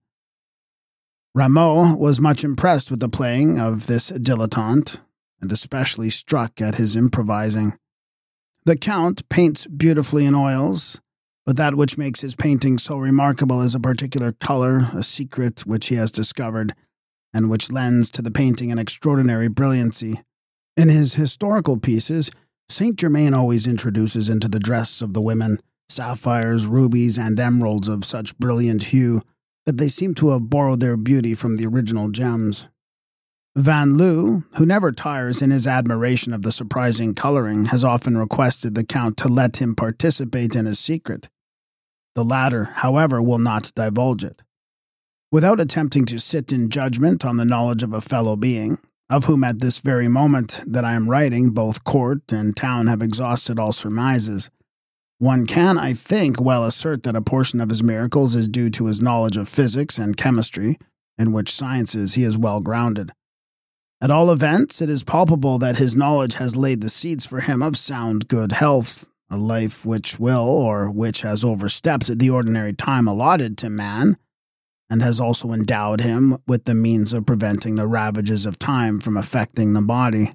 Rameau was much impressed with the playing of this dilettante, and especially struck at his improvising. The Count paints beautifully in oils, but that which makes his painting so remarkable is a particular color, a secret which he has discovered, and which lends to the painting an extraordinary brilliancy. In his historical pieces, Saint-Germain always introduces into the dress of the women sapphires, rubies, and emeralds of such brilliant hue that they seem to have borrowed their beauty from the original gems. Van Loo, who never tires in his admiration of the surprising coloring, has often requested the Count to let him participate in his secret. The latter, however, will not divulge it. Without attempting to sit in judgment on the knowledge of a fellow being, of whom at this very moment that I am writing both court and town have exhausted all surmises, one can, I think, well assert that a portion of his miracles is due to his knowledge of physics and chemistry, in which sciences he is well grounded. At all events, it is palpable that his knowledge has laid the seeds for him of sound good health, a life which will, or which has overstepped the ordinary time allotted to man, and has also endowed him with the means of preventing the ravages of time from affecting the body.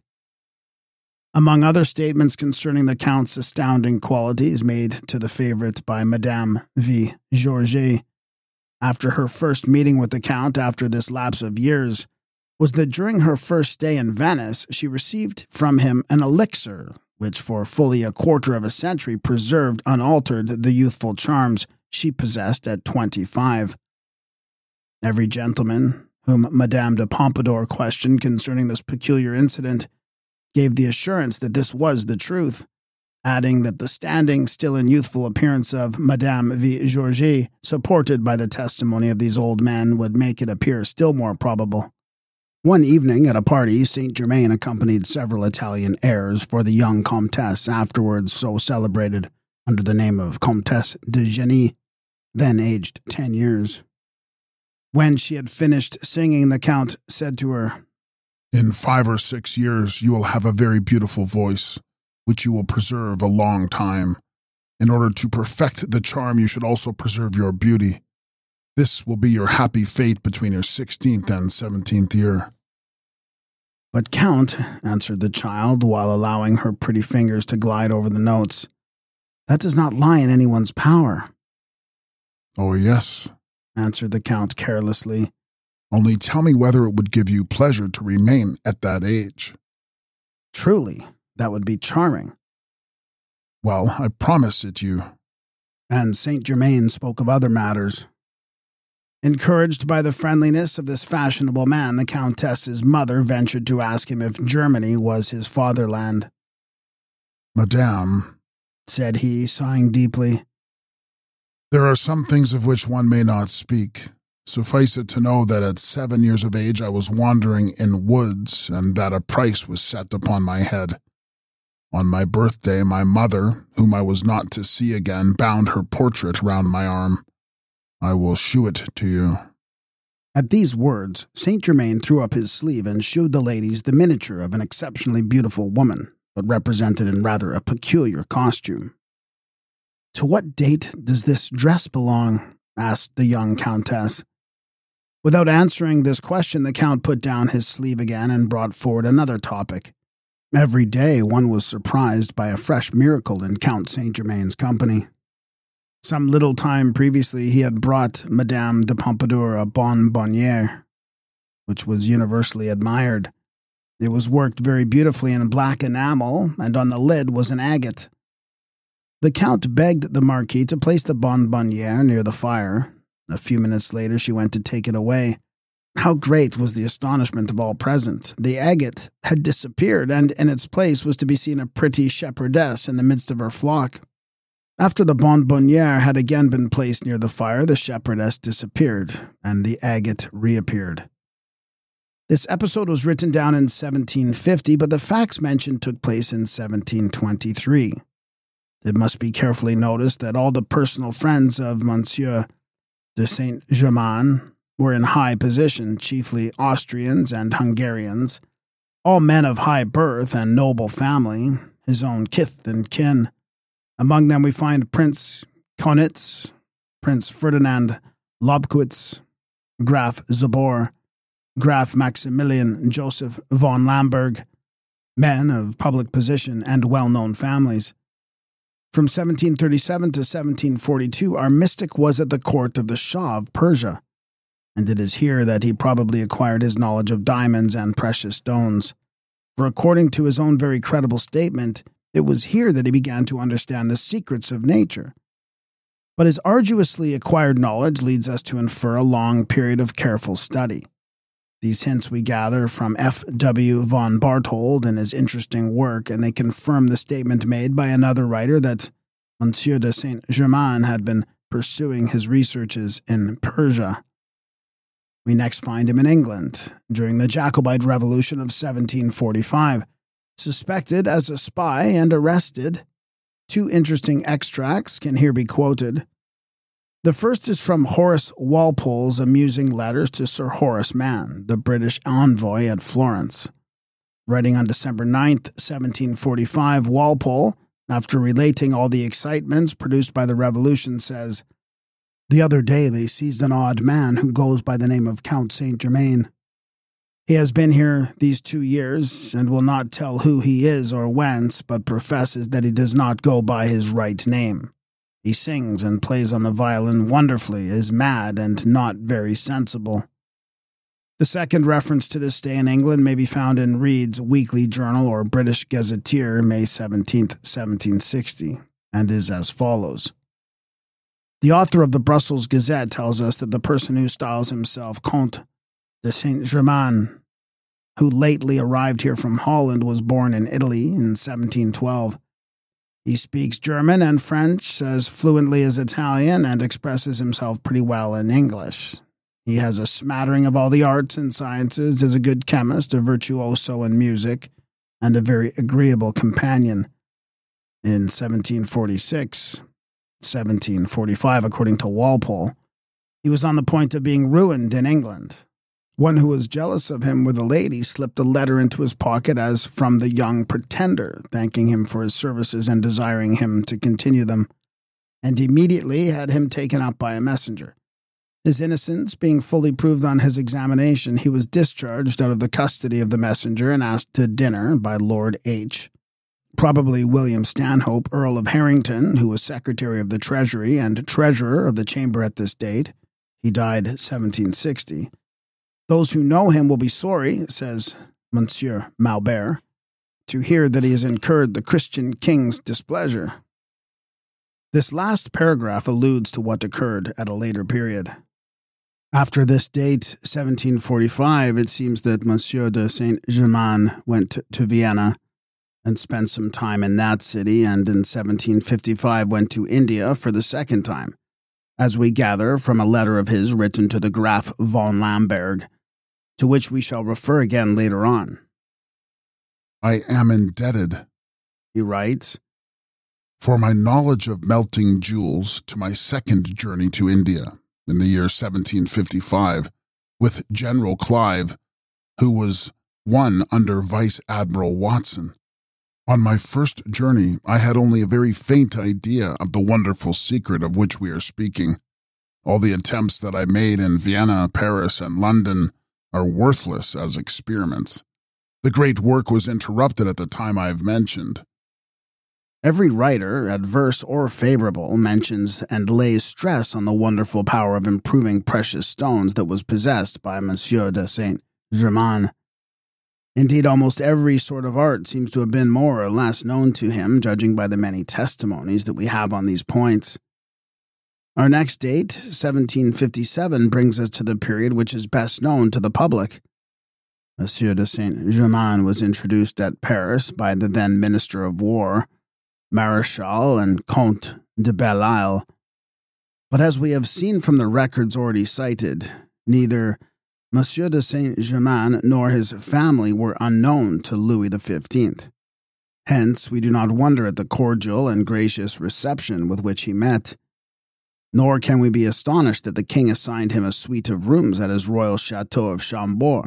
Among other statements concerning the Count's astounding qualities made to the favorite by Madame V. Georges, after her first meeting with the Count after this lapse of years, was that during her first stay in Venice she received from him an elixir which for fully a quarter of a century preserved unaltered the youthful charms she possessed at 25. Every gentleman whom Madame de Pompadour questioned concerning this peculiar incident gave the assurance that this was the truth, adding that the standing, still and youthful appearance of Madame V. Georges, supported by the testimony of these old men, would make it appear still more probable. One evening at a party, Saint-Germain accompanied several Italian airs for the young Comtesse, afterwards so celebrated under the name of Comtesse de Genie, then aged 10 years. When she had finished singing, the Count said to her, "In 5 or 6 years you will have a very beautiful voice, which you will preserve a long time. In order to perfect the charm, you should also preserve your beauty. This will be your happy fate between your 16th and 17th year." "But, Count," answered the child, while allowing her pretty fingers to glide over the notes, "that does not lie in anyone's power." "Oh, yes," answered the Count carelessly. "Only tell me whether it would give you pleasure to remain at that age." "Truly, that would be charming." "Well, I promise it you." And Saint Germain spoke of other matters. Encouraged by the friendliness of this fashionable man, the Countess's mother ventured to ask him if Germany was his fatherland. "Madame," said he, sighing deeply, "there are some things of which one may not speak. Suffice it to know that at 7 years of age I was wandering in woods, and that a price was set upon my head. On my birthday, my mother, whom I was not to see again, bound her portrait round my arm. I will shew it to you." At these words, Saint Germain threw up his sleeve and shewed the ladies the miniature of an exceptionally beautiful woman, but represented in rather a peculiar costume. "To what date does this dress belong?" asked the young Countess. Without answering this question, the Count put down his sleeve again and brought forward another topic. Every day one was surprised by a fresh miracle in Count Saint Germain's company. Some little time previously he had brought Madame de Pompadour a bonbonnière, which was universally admired. It was worked very beautifully in black enamel, and on the lid was an agate. The Count begged the Marquis to place the bonbonnière near the fire. A few minutes later she went to take it away. How great was the astonishment of all present! The agate had disappeared, and in its place was to be seen a pretty shepherdess in the midst of her flock. After the bonbonnière had again been placed near the fire, the shepherdess disappeared, and the agate reappeared. This episode was written down in 1750, but the facts mentioned took place in 1723. It must be carefully noticed that all the personal friends of Monsieur de Saint-Germain were in high position, chiefly Austrians and Hungarians, all men of high birth and noble family, his own kith and kin. Among them we find Prince Kaunitz, Prince Ferdinand Lobkowitz, Graf Zabor, Graf Maximilian Joseph von Lamberg, men of public position and well-known families. From 1737 to 1742, our mystic was at the court of the Shah of Persia, and it is here that he probably acquired his knowledge of diamonds and precious stones. For according to his own very credible statement, it was here that he began to understand the secrets of nature. But his arduously acquired knowledge leads us to infer a long period of careful study. These hints we gather from F. W. von Barthold in his interesting work, and they confirm the statement made by another writer that Monsieur de Saint-Germain had been pursuing his researches in Persia. We next find him in England during the Jacobite Revolution of 1745, suspected as a spy and arrested. 2 interesting extracts can here be quoted. The first is from Horace Walpole's amusing letters to Sir Horace Mann, the British envoy at Florence. Writing on December 9th, 1745, Walpole, after relating all the excitements produced by the revolution, says, "The other day they seized an odd man who goes by the name of Count Saint Germain. He has been here these 2 years, and will not tell who he is or whence, but professes that he does not go by his right name. He sings and plays on the violin wonderfully, is mad, and not very sensible." The second reference to this day in England may be found in Reed's Weekly Journal or British Gazetteer, May 17th, 1760, and is as follows. The author of the Brussels Gazette tells us that the person who styles himself Comte de Saint-Germain, who lately arrived here from Holland, was born in Italy in 1712. He speaks German and French as fluently as Italian and expresses himself pretty well in English. He has a smattering of all the arts and sciences, is a good chemist, a virtuoso in music, and a very agreeable companion. In 1745, according to Walpole, he was on the point of being ruined in England. One who was jealous of him with a lady slipped a letter into his pocket as from the young pretender, thanking him for his services and desiring him to continue them, and immediately had him taken up by a messenger. His innocence being fully proved on his examination, he was discharged out of the custody of the messenger and asked to dinner by Lord H. Probably William Stanhope, Earl of Harrington, who was Secretary of the Treasury and Treasurer of the Chamber at this date. He died 1760. Those who know him will be sorry, says Monsieur Malbert, to hear that he has incurred the Christian king's displeasure. This last paragraph alludes to what occurred at a later period. After this date, 1745, it seems that Monsieur de Saint-Germain went to Vienna and spent some time in that city, and in 1755 went to India for the second time, as we gather from a letter of his written to the Graf von Lamberg, to which we shall refer again later on. I am indebted, he writes, for my knowledge of melting jewels to my second journey to India in the year 1755 with General Clive, who was one under Vice Admiral Watson. On my first journey, I had only a very faint idea of the wonderful secret of which we are speaking. All the attempts that I made in Vienna, Paris, and London are worthless as experiments. The great work was interrupted at the time I have mentioned. Every writer, adverse or favorable, mentions and lays stress on the wonderful power of improving precious stones that was possessed by Monsieur de Saint-Germain. Indeed, almost every sort of art seems to have been more or less known to him, judging by the many testimonies that we have on these points. Our next date, 1757, brings us to the period which is best known to the public. Monsieur de Saint-Germain was introduced at Paris by the then Minister of War, Maréchal and Comte de Belle-Isle. But as we have seen from the records already cited, neither Monsieur de Saint-Germain nor his family were unknown to Louis XV. Hence, we do not wonder at the cordial and gracious reception with which he met. Nor can we be astonished that the king assigned him a suite of rooms at his royal chateau of Chambord.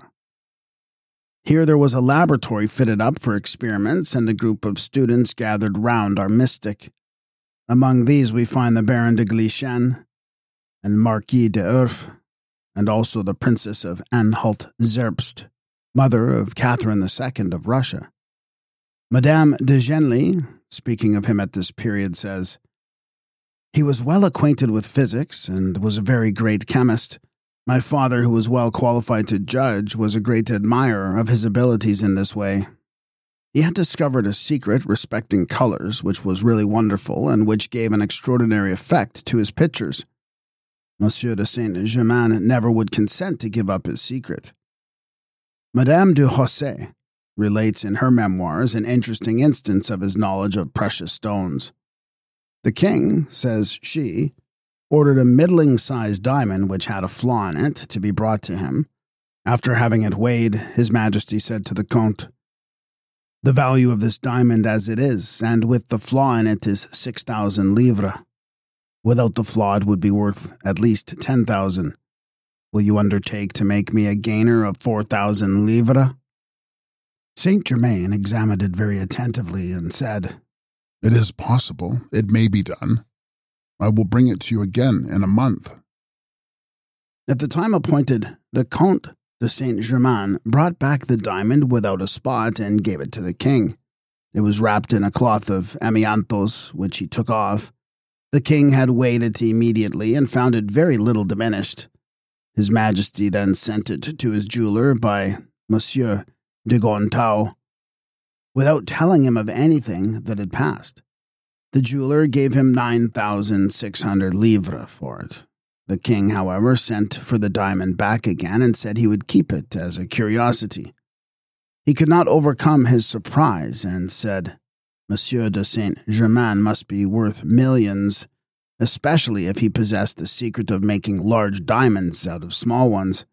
Here there was a laboratory fitted up for experiments, and a group of students gathered round our mystic. Among these we find the Baron de Glichen and Marquis de Urf, and also the Princess of Anhalt-Zerbst, mother of Catherine II of Russia. Madame de Genlis, speaking of him at this period, says, "He was well acquainted with physics, and was a very great chemist. My father, who was well qualified to judge, was a great admirer of his abilities in this way. He had discovered a secret respecting colors, which was really wonderful, and which gave an extraordinary effect to his pictures. Monsieur de Saint-Germain never would consent to give up his secret." Madame du Houssaye relates in her memoirs an interesting instance of his knowledge of precious stones. "The king," says she, "ordered a middling-sized diamond which had a flaw in it to be brought to him. After having it weighed, His Majesty said to the Comte, 'The value of this diamond as it is, and with the flaw in it, is 6,000 livres. Without the flaw it would be worth at least 10,000. Will you undertake to make me a gainer of 4,000 livres?' Saint-Germain examined it very attentively and said, 'It is possible. It may be done. I will bring it to you again in a month.' At the time appointed, the Comte de Saint-Germain brought back the diamond without a spot and gave it to the king. It was wrapped in a cloth of amianthos, which he took off. The king had weighed it immediately and found it very little diminished. His Majesty then sent it to his jeweler by Monsieur de Gontau, without telling him of anything that had passed. The jeweler gave him 9,600 livres for it. The king, however, sent for the diamond back again and said he would keep it as a curiosity. He could not overcome his surprise and said, 'Monsieur de Saint-Germain must be worth millions, especially if he possessed the secret of making large diamonds out of small ones.'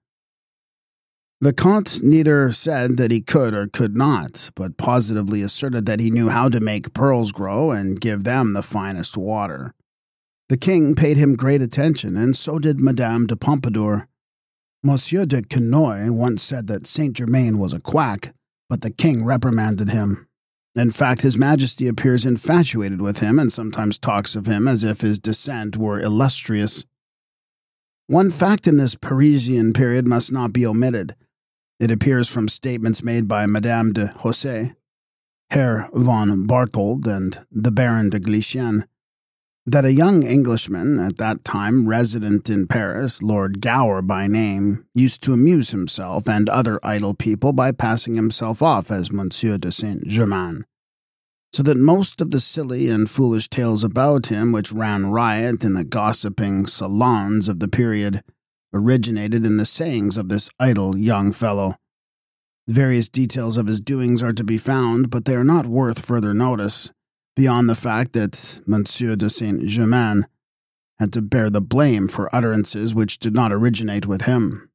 The Comte neither said that he could or could not, but positively asserted that he knew how to make pearls grow and give them the finest water. The king paid him great attention, and so did Madame de Pompadour. Monsieur de Quesnoy once said that Saint-Germain was a quack, but the king reprimanded him. In fact, His Majesty appears infatuated with him and sometimes talks of him as if his descent were illustrious. One fact in this Parisian period must not be omitted. It appears from statements made by Madame de Jose, Herr von Barthold, and the Baron de Glicien, that a young Englishman, at that time resident in Paris, Lord Gower by name, used to amuse himself and other idle people by passing himself off as Monsieur de Saint-Germain, so that most of the silly and foolish tales about him which ran riot in the gossiping salons of the period originated in the sayings of this idle young fellow. Various details of his doings are to be found, but they are not worth further notice, beyond the fact that Monsieur de Saint-Germain had to bear the blame for utterances which did not originate with him.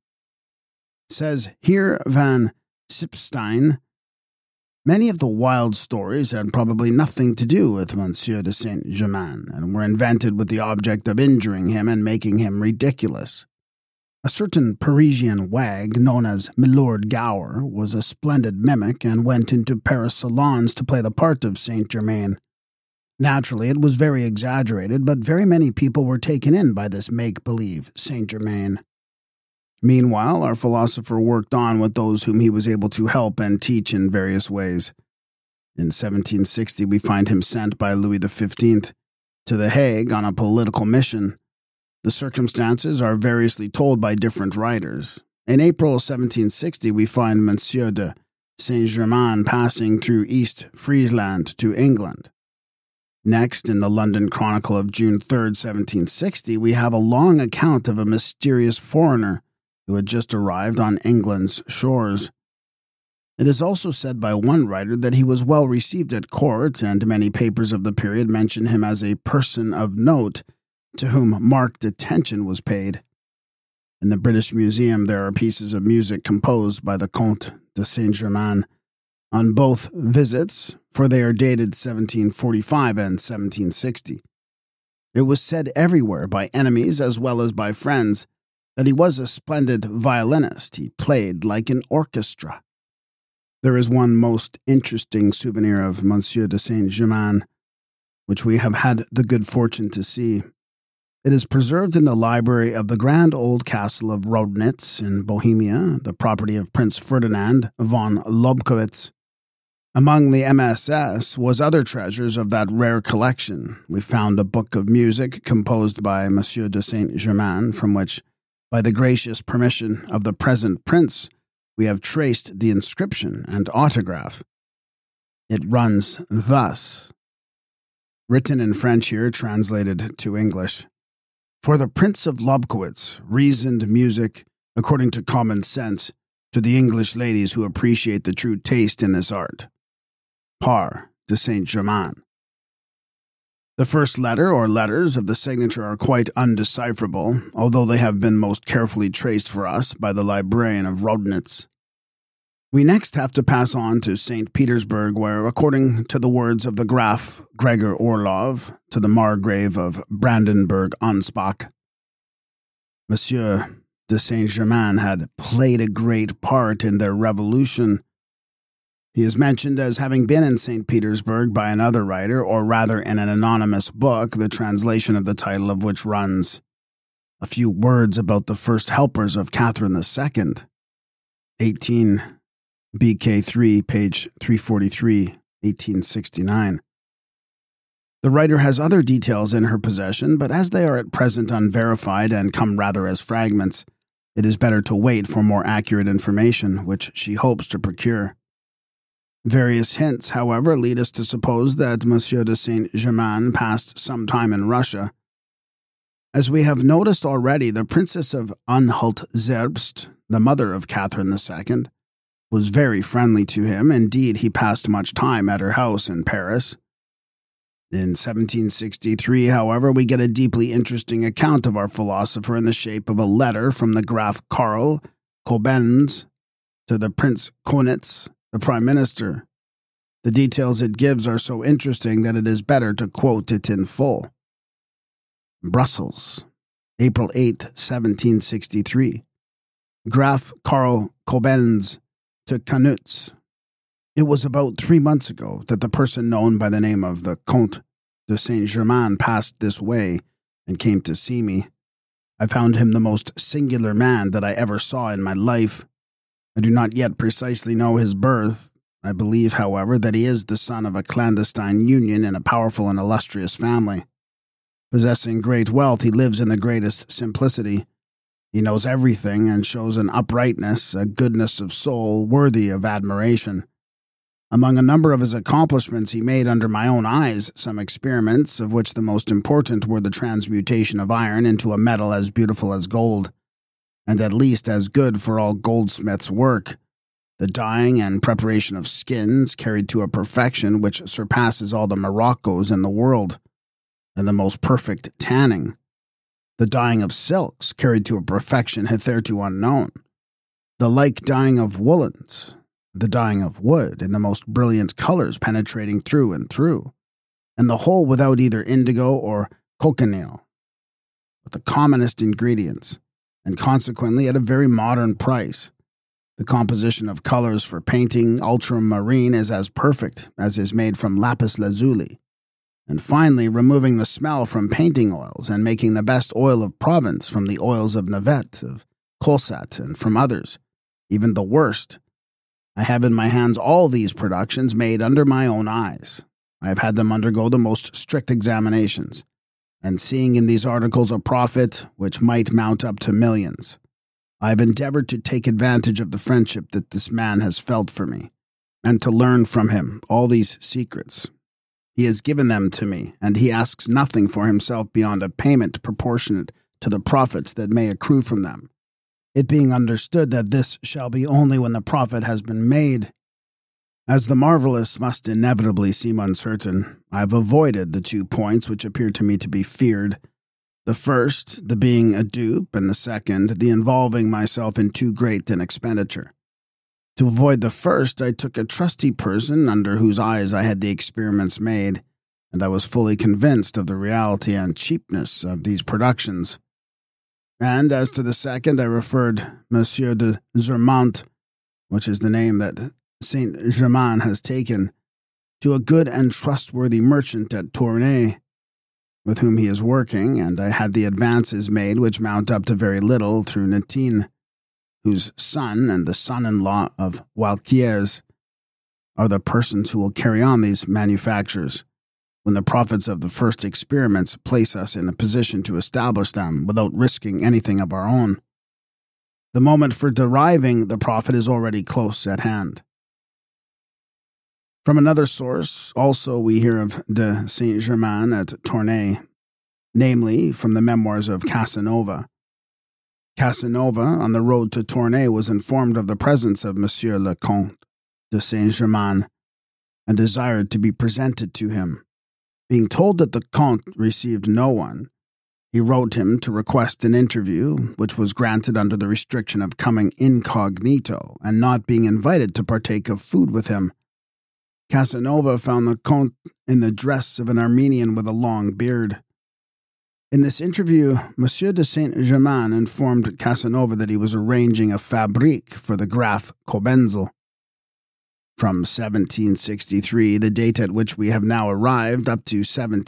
Says Heer van Sipstein, many of the wild stories had probably nothing to do with Monsieur de Saint-Germain, and were invented with the object of injuring him and making him ridiculous. A certain Parisian wag, known as Milord Gower, was a splendid mimic and went into Paris salons to play the part of Saint-Germain. Naturally, it was very exaggerated, but very many people were taken in by this make-believe Saint-Germain. Meanwhile, our philosopher worked on with those whom he was able to help and teach in various ways. In 1760, we find him sent by Louis XV to The Hague on a political mission. The circumstances are variously told by different writers. In April 1760, we find Monsieur de Saint-Germain passing through East Friesland to England. Next, in the London Chronicle of June 3, 1760, we have a long account of a mysterious foreigner who had just arrived on England's shores. It is also said by one writer that he was well received at court, and many papers of the period mention him as a person of note to whom marked attention was paid. In the British Museum there are pieces of music composed by the Comte de Saint-Germain on both visits, for they are dated 1745 and 1760. It was said everywhere by enemies as well as by friends that he was a splendid violinist. He played like an orchestra. There is one most interesting souvenir of Monsieur de Saint-Germain, which we have had the good fortune to see. It is preserved in the library of the grand old castle of Rodnitz in Bohemia, the property of Prince Ferdinand von Lobkowitz. Among the MSS was other treasures of that rare collection. We found a book of music composed by Monsieur de Saint-Germain, from which, by the gracious permission of the present prince, we have traced the inscription and autograph. It runs thus, written in French here, translated to English. For the Prince of Lobkowitz, reasoned music, according to common sense, to the English ladies who appreciate the true taste in this art. Par de Saint-Germain. The first letter or letters of the signature are quite undecipherable, although they have been most carefully traced for us by the librarian of Rodnitz. We next have to pass on to St. Petersburg, where, according to the words of the Graf Gregor Orlov to the Margrave of Brandenburg-Ansbach, Monsieur de Saint-Germain had played a great part in their revolution. He is mentioned as having been in St. Petersburg by another writer, or rather in an anonymous book, the translation of the title of which runs, A Few Words About the First Helpers of Catherine II, 18 BK3, page 343, 1869. The writer has other details in her possession, but as they are at present unverified and come rather as fragments, it is better to wait for more accurate information, which she hopes to procure. Various hints, however, lead us to suppose that Monsieur de Saint-Germain passed some time in Russia. As we have noticed already, the Princess of Anhalt-Zerbst, the mother of Catherine II, was very friendly to him. Indeed, he passed much time at her house in Paris. In 1763, however, we get a deeply interesting account of our philosopher in the shape of a letter from the Graf Karl Koblenz to the Prince Konitz, the Prime Minister. The details it gives are so interesting that it is better to quote it in full. Brussels, April 8, 1763. Graf Karl Koblenz to Konitz. It was about 3 months ago that the person known by the name of the Comte de Saint-Germain passed this way and came to see me. I found him the most singular man that I ever saw in my life. I do not yet precisely know his birth. I believe, however, that he is the son of a clandestine union in a powerful and illustrious family. Possessing great wealth, he lives in the greatest simplicity. He knows everything and shows an uprightness, a goodness of soul worthy of admiration. Among a number of his accomplishments, he made under my own eyes some experiments, of which the most important were the transmutation of iron into a metal as beautiful as gold, and at least as good for all goldsmiths' work, the dyeing and preparation of skins carried to a perfection which surpasses all the Moroccos in the world, and the most perfect tanning, the dyeing of silks carried to a perfection hitherto unknown, the like dyeing of woolens, the dyeing of wood in the most brilliant colors penetrating through and through, and the whole without either indigo or cochineal, with the commonest ingredients, and consequently at a very modern price. The composition of colors for painting ultramarine is as perfect as is made from lapis lazuli. And finally, removing the smell from painting oils and making the best oil of Provence from the oils of Navette, of Colsat, and from others, even the worst. I have in my hands all these productions made under my own eyes. I have had them undergo the most strict examinations, and seeing in these articles a profit which might mount up to millions, I have endeavored to take advantage of the friendship that this man has felt for me, and to learn from him all these secrets. He has given them to me, and he asks nothing for himself beyond a payment proportionate to the profits that may accrue from them, it being understood that this shall be only when the profit has been made. As the marvelous must inevitably seem uncertain, I have avoided the 2 points which appear to me to be feared. The first, the being a dupe, and the second, the involving myself in too great an expenditure. To avoid the first, I took a trusty person under whose eyes I had the experiments made, and I was fully convinced of the reality and cheapness of these productions. And as to the second, I referred Monsieur de Zermatt, which is the name that Saint-Germain has taken, to a good and trustworthy merchant at Tournai, with whom he is working, and I had the advances made which mount up to very little through Netin, whose son and the son-in-law of Walquiers are the persons who will carry on these manufactures, when the profits of the first experiments place us in a position to establish them without risking anything of our own. The moment for deriving the profit is already close at hand. From another source, also, we hear of de Saint-Germain at Tournai, namely from the memoirs of Casanova. Casanova, on the road to Tournai, was informed of the presence of Monsieur le Comte de Saint-Germain and desired to be presented to him. Being told that the Comte received no one, he wrote him to request an interview, which was granted under the restriction of coming incognito and not being invited to partake of food with him. Casanova found the Comte in the dress of an Armenian with a long beard. In this interview, Monsieur de Saint-Germain informed Casanova that he was arranging a fabrique for the Graf Cobenzl. From 1763, the date at which we have now arrived, up to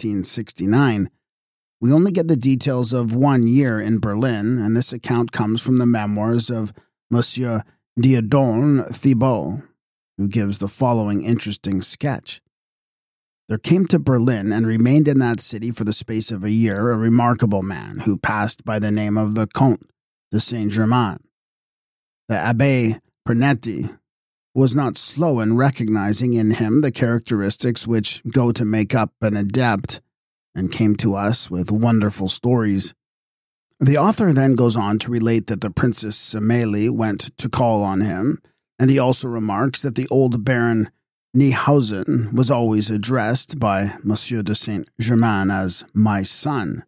1769, we only get the details of 1 year in Berlin, and this account comes from the memoirs of Monsieur Dieudonne Thibault, who gives the following interesting sketch. There came to Berlin and remained in that city for the space of a year a remarkable man who passed by the name of the Comte de Saint-Germain. The Abbé Pernetti was not slow in recognizing in him the characteristics which go to make up an adept, and came to us with wonderful stories. The author then goes on to relate that the Princess Amélie went to call on him, and he also remarks that the old Baron Niehausen was always addressed by Monsieur de Saint-Germain as my son.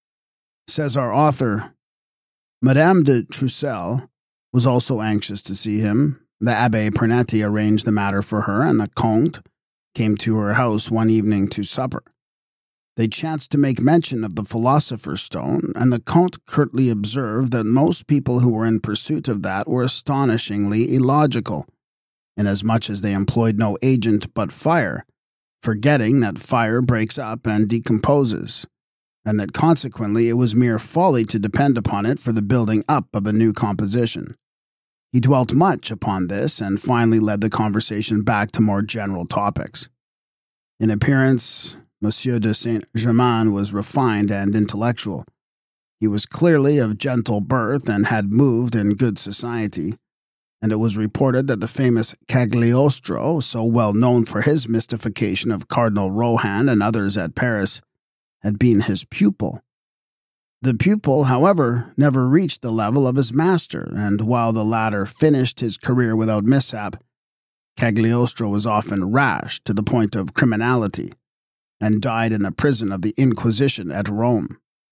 Says our author, Madame de Troussel was also anxious to see him. The Abbé Pernetti arranged the matter for her, and the Comte came to her house one evening to supper. They chanced to make mention of the Philosopher's Stone, and the Comte curtly observed that most people who were in pursuit of that were astonishingly illogical, inasmuch as they employed no agent but fire, forgetting that fire breaks up and decomposes, and that consequently it was mere folly to depend upon it for the building up of a new composition. He dwelt much upon this and finally led the conversation back to more general topics. In appearance, Monsieur de Saint-Germain was refined and intellectual. He was clearly of gentle birth and had moved in good society, and it was reported that the famous Cagliostro, so well known for his mystification of Cardinal Rohan and others at Paris, had been his pupil. The pupil, however, never reached the level of his master, and while the latter finished his career without mishap, Cagliostro was often rash to the point of criminality, and died in the prison of the Inquisition at Rome.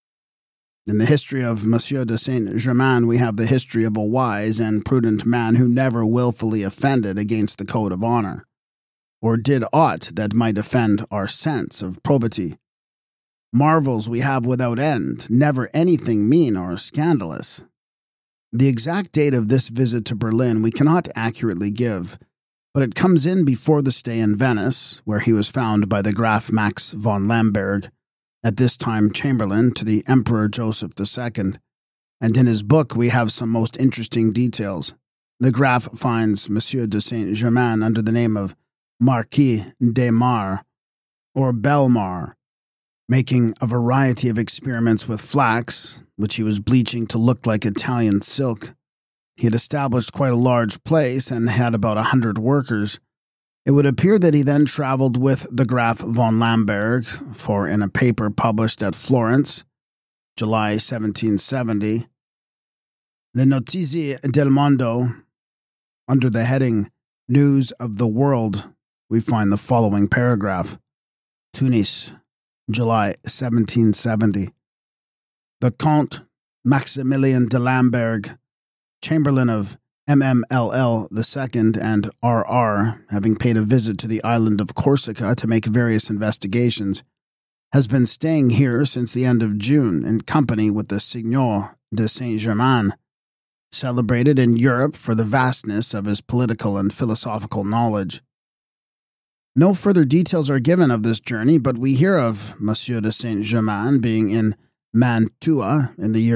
In the history of Monsieur de Saint-Germain, we have the history of a wise and prudent man who never willfully offended against the code of honor, or did aught that might offend our sense of probity. Marvels we have without end, never anything mean or scandalous. The exact date of this visit to Berlin we cannot accurately give, but it comes in before the stay in Venice, where he was found by the Graf Max von Lamberg, at this time Chamberlain to the Emperor Joseph II, and in his book we have some most interesting details. The Graf finds Monsieur de Saint-Germain under the name of Marquis de Mar, or Belmar, making a variety of experiments with flax, which he was bleaching to look like Italian silk. He had established quite a large place and had about 100 workers. It would appear that he then traveled with the Graf von Lamberg, for in a paper published at Florence, July 1770, Le Notizie del Mondo, under the heading News of the World, we find the following paragraph. Tunis, July 1770. The Comte Maximilien de Lamberg, Chamberlain of MMLL II and RR, having paid a visit to the island of Corsica to make various investigations, has been staying here since the end of June in company with the Signor de Saint-Germain, celebrated in Europe for the vastness of his political and philosophical knowledge. No further details are given of this journey, but we hear of Monsieur de Saint-Germain being in Mantua in the year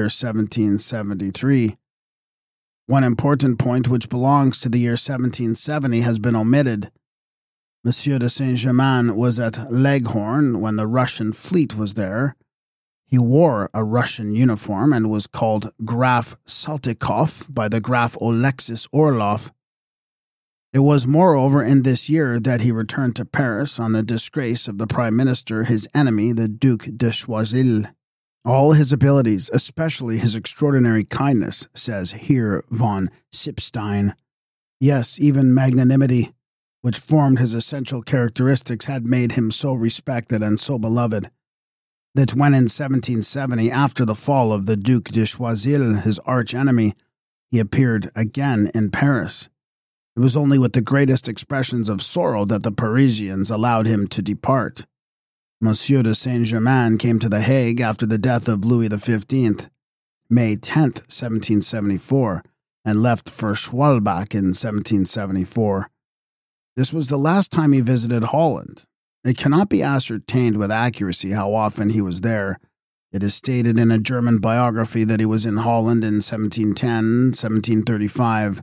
1773. One important point which belongs to the year 1770 has been omitted. Monsieur de Saint-Germain was at Leghorn when the Russian fleet was there. He wore a Russian uniform and was called Graf Saltykov by the Graf Alexis Orlov. It was moreover in this year that he returned to Paris on the disgrace of the Prime Minister, his enemy, the Duc de Choiseul. All his abilities, especially his extraordinary kindness, says here von Sipstein. Yes, even magnanimity, which formed his essential characteristics, had made him so respected and so beloved, that when in 1770, after the fall of the Duc de Choiseul, his arch-enemy, he appeared again in Paris, it was only with the greatest expressions of sorrow that the Parisians allowed him to depart. Monsieur de Saint-Germain came to The Hague after the death of Louis XV, May 10, 1774, and left for Schwalbach in 1774. This was the last time he visited Holland. It cannot be ascertained with accuracy how often he was there. It is stated in a German biography that he was in Holland in 1710, 1735,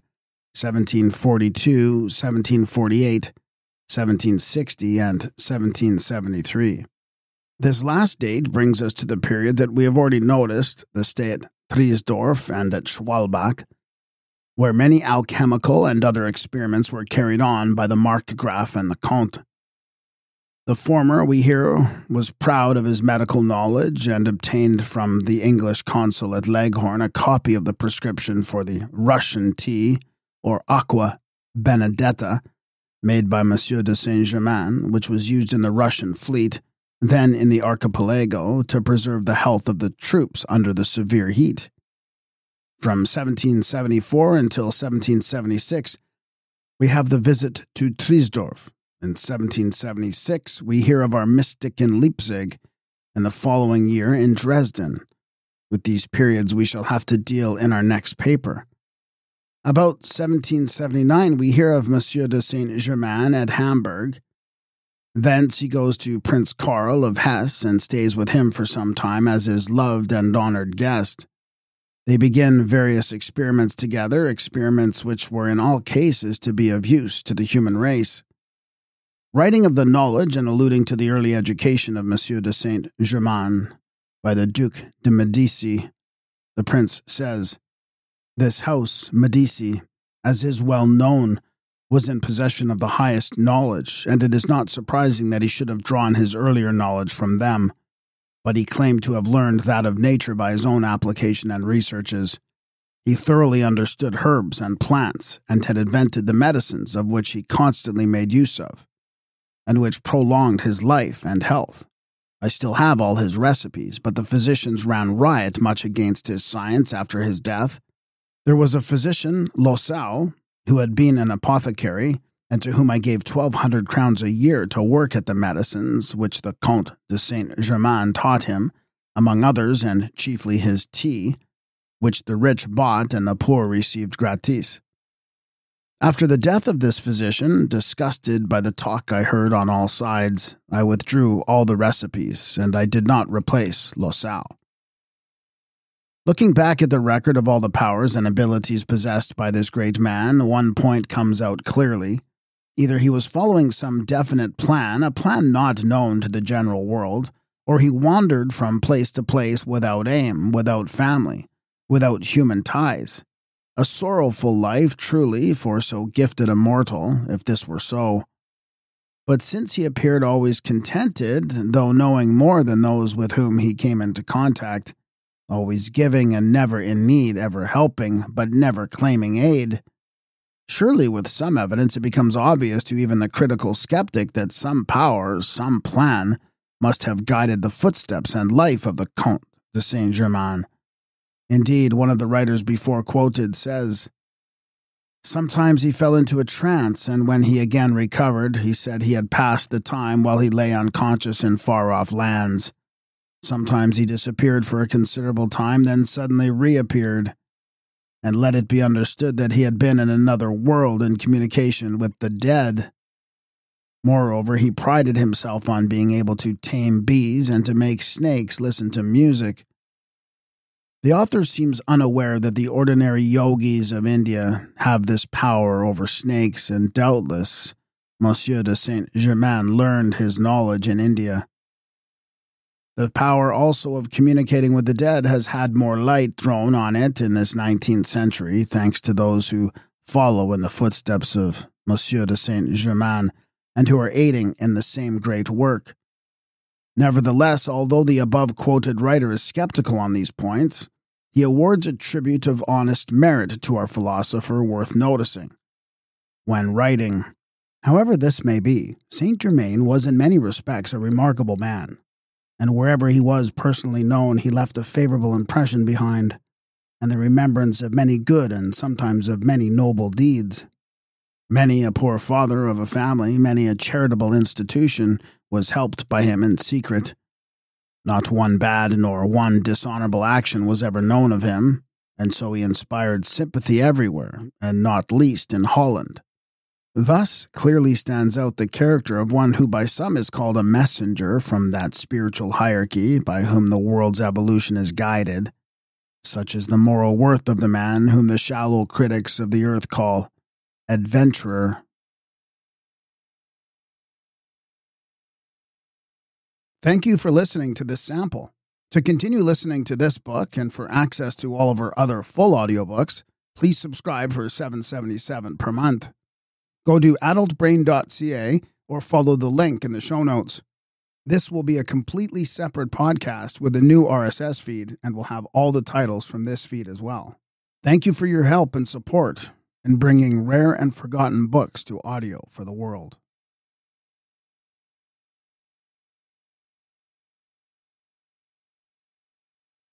1742, 1748, 1760, and 1773. This last date brings us to the period that we have already noticed, the stay at Triesdorf and at Schwalbach, where many alchemical and other experiments were carried on by the Markgraf and the Comte. The former, we hear, was proud of his medical knowledge and obtained from the English consul at Leghorn a copy of the prescription for the Russian tea, or aqua benedetta, made by Monsieur de Saint-Germain, which was used in the Russian fleet, then in the archipelago, to preserve the health of the troops under the severe heat. From 1774 until 1776, we have the visit to Triesdorf. In 1776, we hear of our mystic in Leipzig, and the following year in Dresden. With these periods we shall have to deal in our next paper. About 1779, we hear of Monsieur de Saint-Germain at Hamburg. Thence he goes to Prince Karl of Hesse and stays with him for some time as his loved and honored guest. They begin various experiments together, experiments which were in all cases to be of use to the human race. Writing of the knowledge and alluding to the early education of Monsieur de Saint-Germain by the Duc de Medici, the prince says, "This house, Medici, as is well known, was in possession of the highest knowledge, and it is not surprising that he should have drawn his earlier knowledge from them. But he claimed to have learned that of nature by his own application and researches. He thoroughly understood herbs and plants, and had invented the medicines of which he constantly made use of, and which prolonged his life and health. I still have all his recipes, but the physicians ran riot much against his science after his death. There was a physician, Losau, who had been an apothecary, and to whom I gave 1,200 crowns a year to work at the medicines which the Comte de Saint-Germain taught him, among others, and chiefly his tea, which the rich bought and the poor received gratis. After the death of this physician, disgusted by the talk I heard on all sides, I withdrew all the recipes, and I did not replace Losau." Looking back at the record of all the powers and abilities possessed by this great man, one point comes out clearly. Either he was following some definite plan, a plan not known to the general world, or he wandered from place to place without aim, without family, without human ties. A sorrowful life, truly, for so gifted a mortal, if this were so. But since he appeared always contented, though knowing more than those with whom he came into contact, always giving and never in need, ever helping, but never claiming aid, surely with some evidence it becomes obvious to even the critical skeptic that some power, some plan, must have guided the footsteps and life of the Comte de Saint-Germain. Indeed, one of the writers before quoted says, "Sometimes he fell into a trance, and when he again recovered, he said he had passed the time while he lay unconscious in far-off lands. Sometimes he disappeared for a considerable time, then suddenly reappeared, and let it be understood that he had been in another world in communication with the dead. Moreover, he prided himself on being able to tame bees and to make snakes listen to music." The author seems unaware that the ordinary yogis of India have this power over snakes, and doubtless Monsieur de Saint-Germain learned his knowledge in India. The power also of communicating with the dead has had more light thrown on it in this 19th century, thanks to those who follow in the footsteps of Monsieur de Saint-Germain and who are aiding in the same great work. Nevertheless, although the above-quoted writer is skeptical on these points, he awards a tribute of honest merit to our philosopher worth noticing. When writing, "However this may be, Saint-Germain was in many respects a remarkable man, and wherever he was personally known, he left a favorable impression behind, and the remembrance of many good and sometimes of many noble deeds. Many a poor father of a family, many a charitable institution was helped by him in secret. Not one bad nor one dishonorable action was ever known of him, and so he inspired sympathy everywhere, and not least in Holland. Thus clearly stands out the character of one who by some is called a messenger from that spiritual hierarchy by whom the world's evolution is guided. Such is the moral worth of the man whom the shallow critics of the earth call adventurer." Thank you for listening to this sample. To continue listening to this book and for access to all of our other full audiobooks, please subscribe for $7.77 per month. Go to adultbrain.ca or follow the link in the show notes. This will be a completely separate podcast with a new RSS feed and will have all the titles from this feed as well. Thank you for your help and support in bringing rare and forgotten books to audio for the world.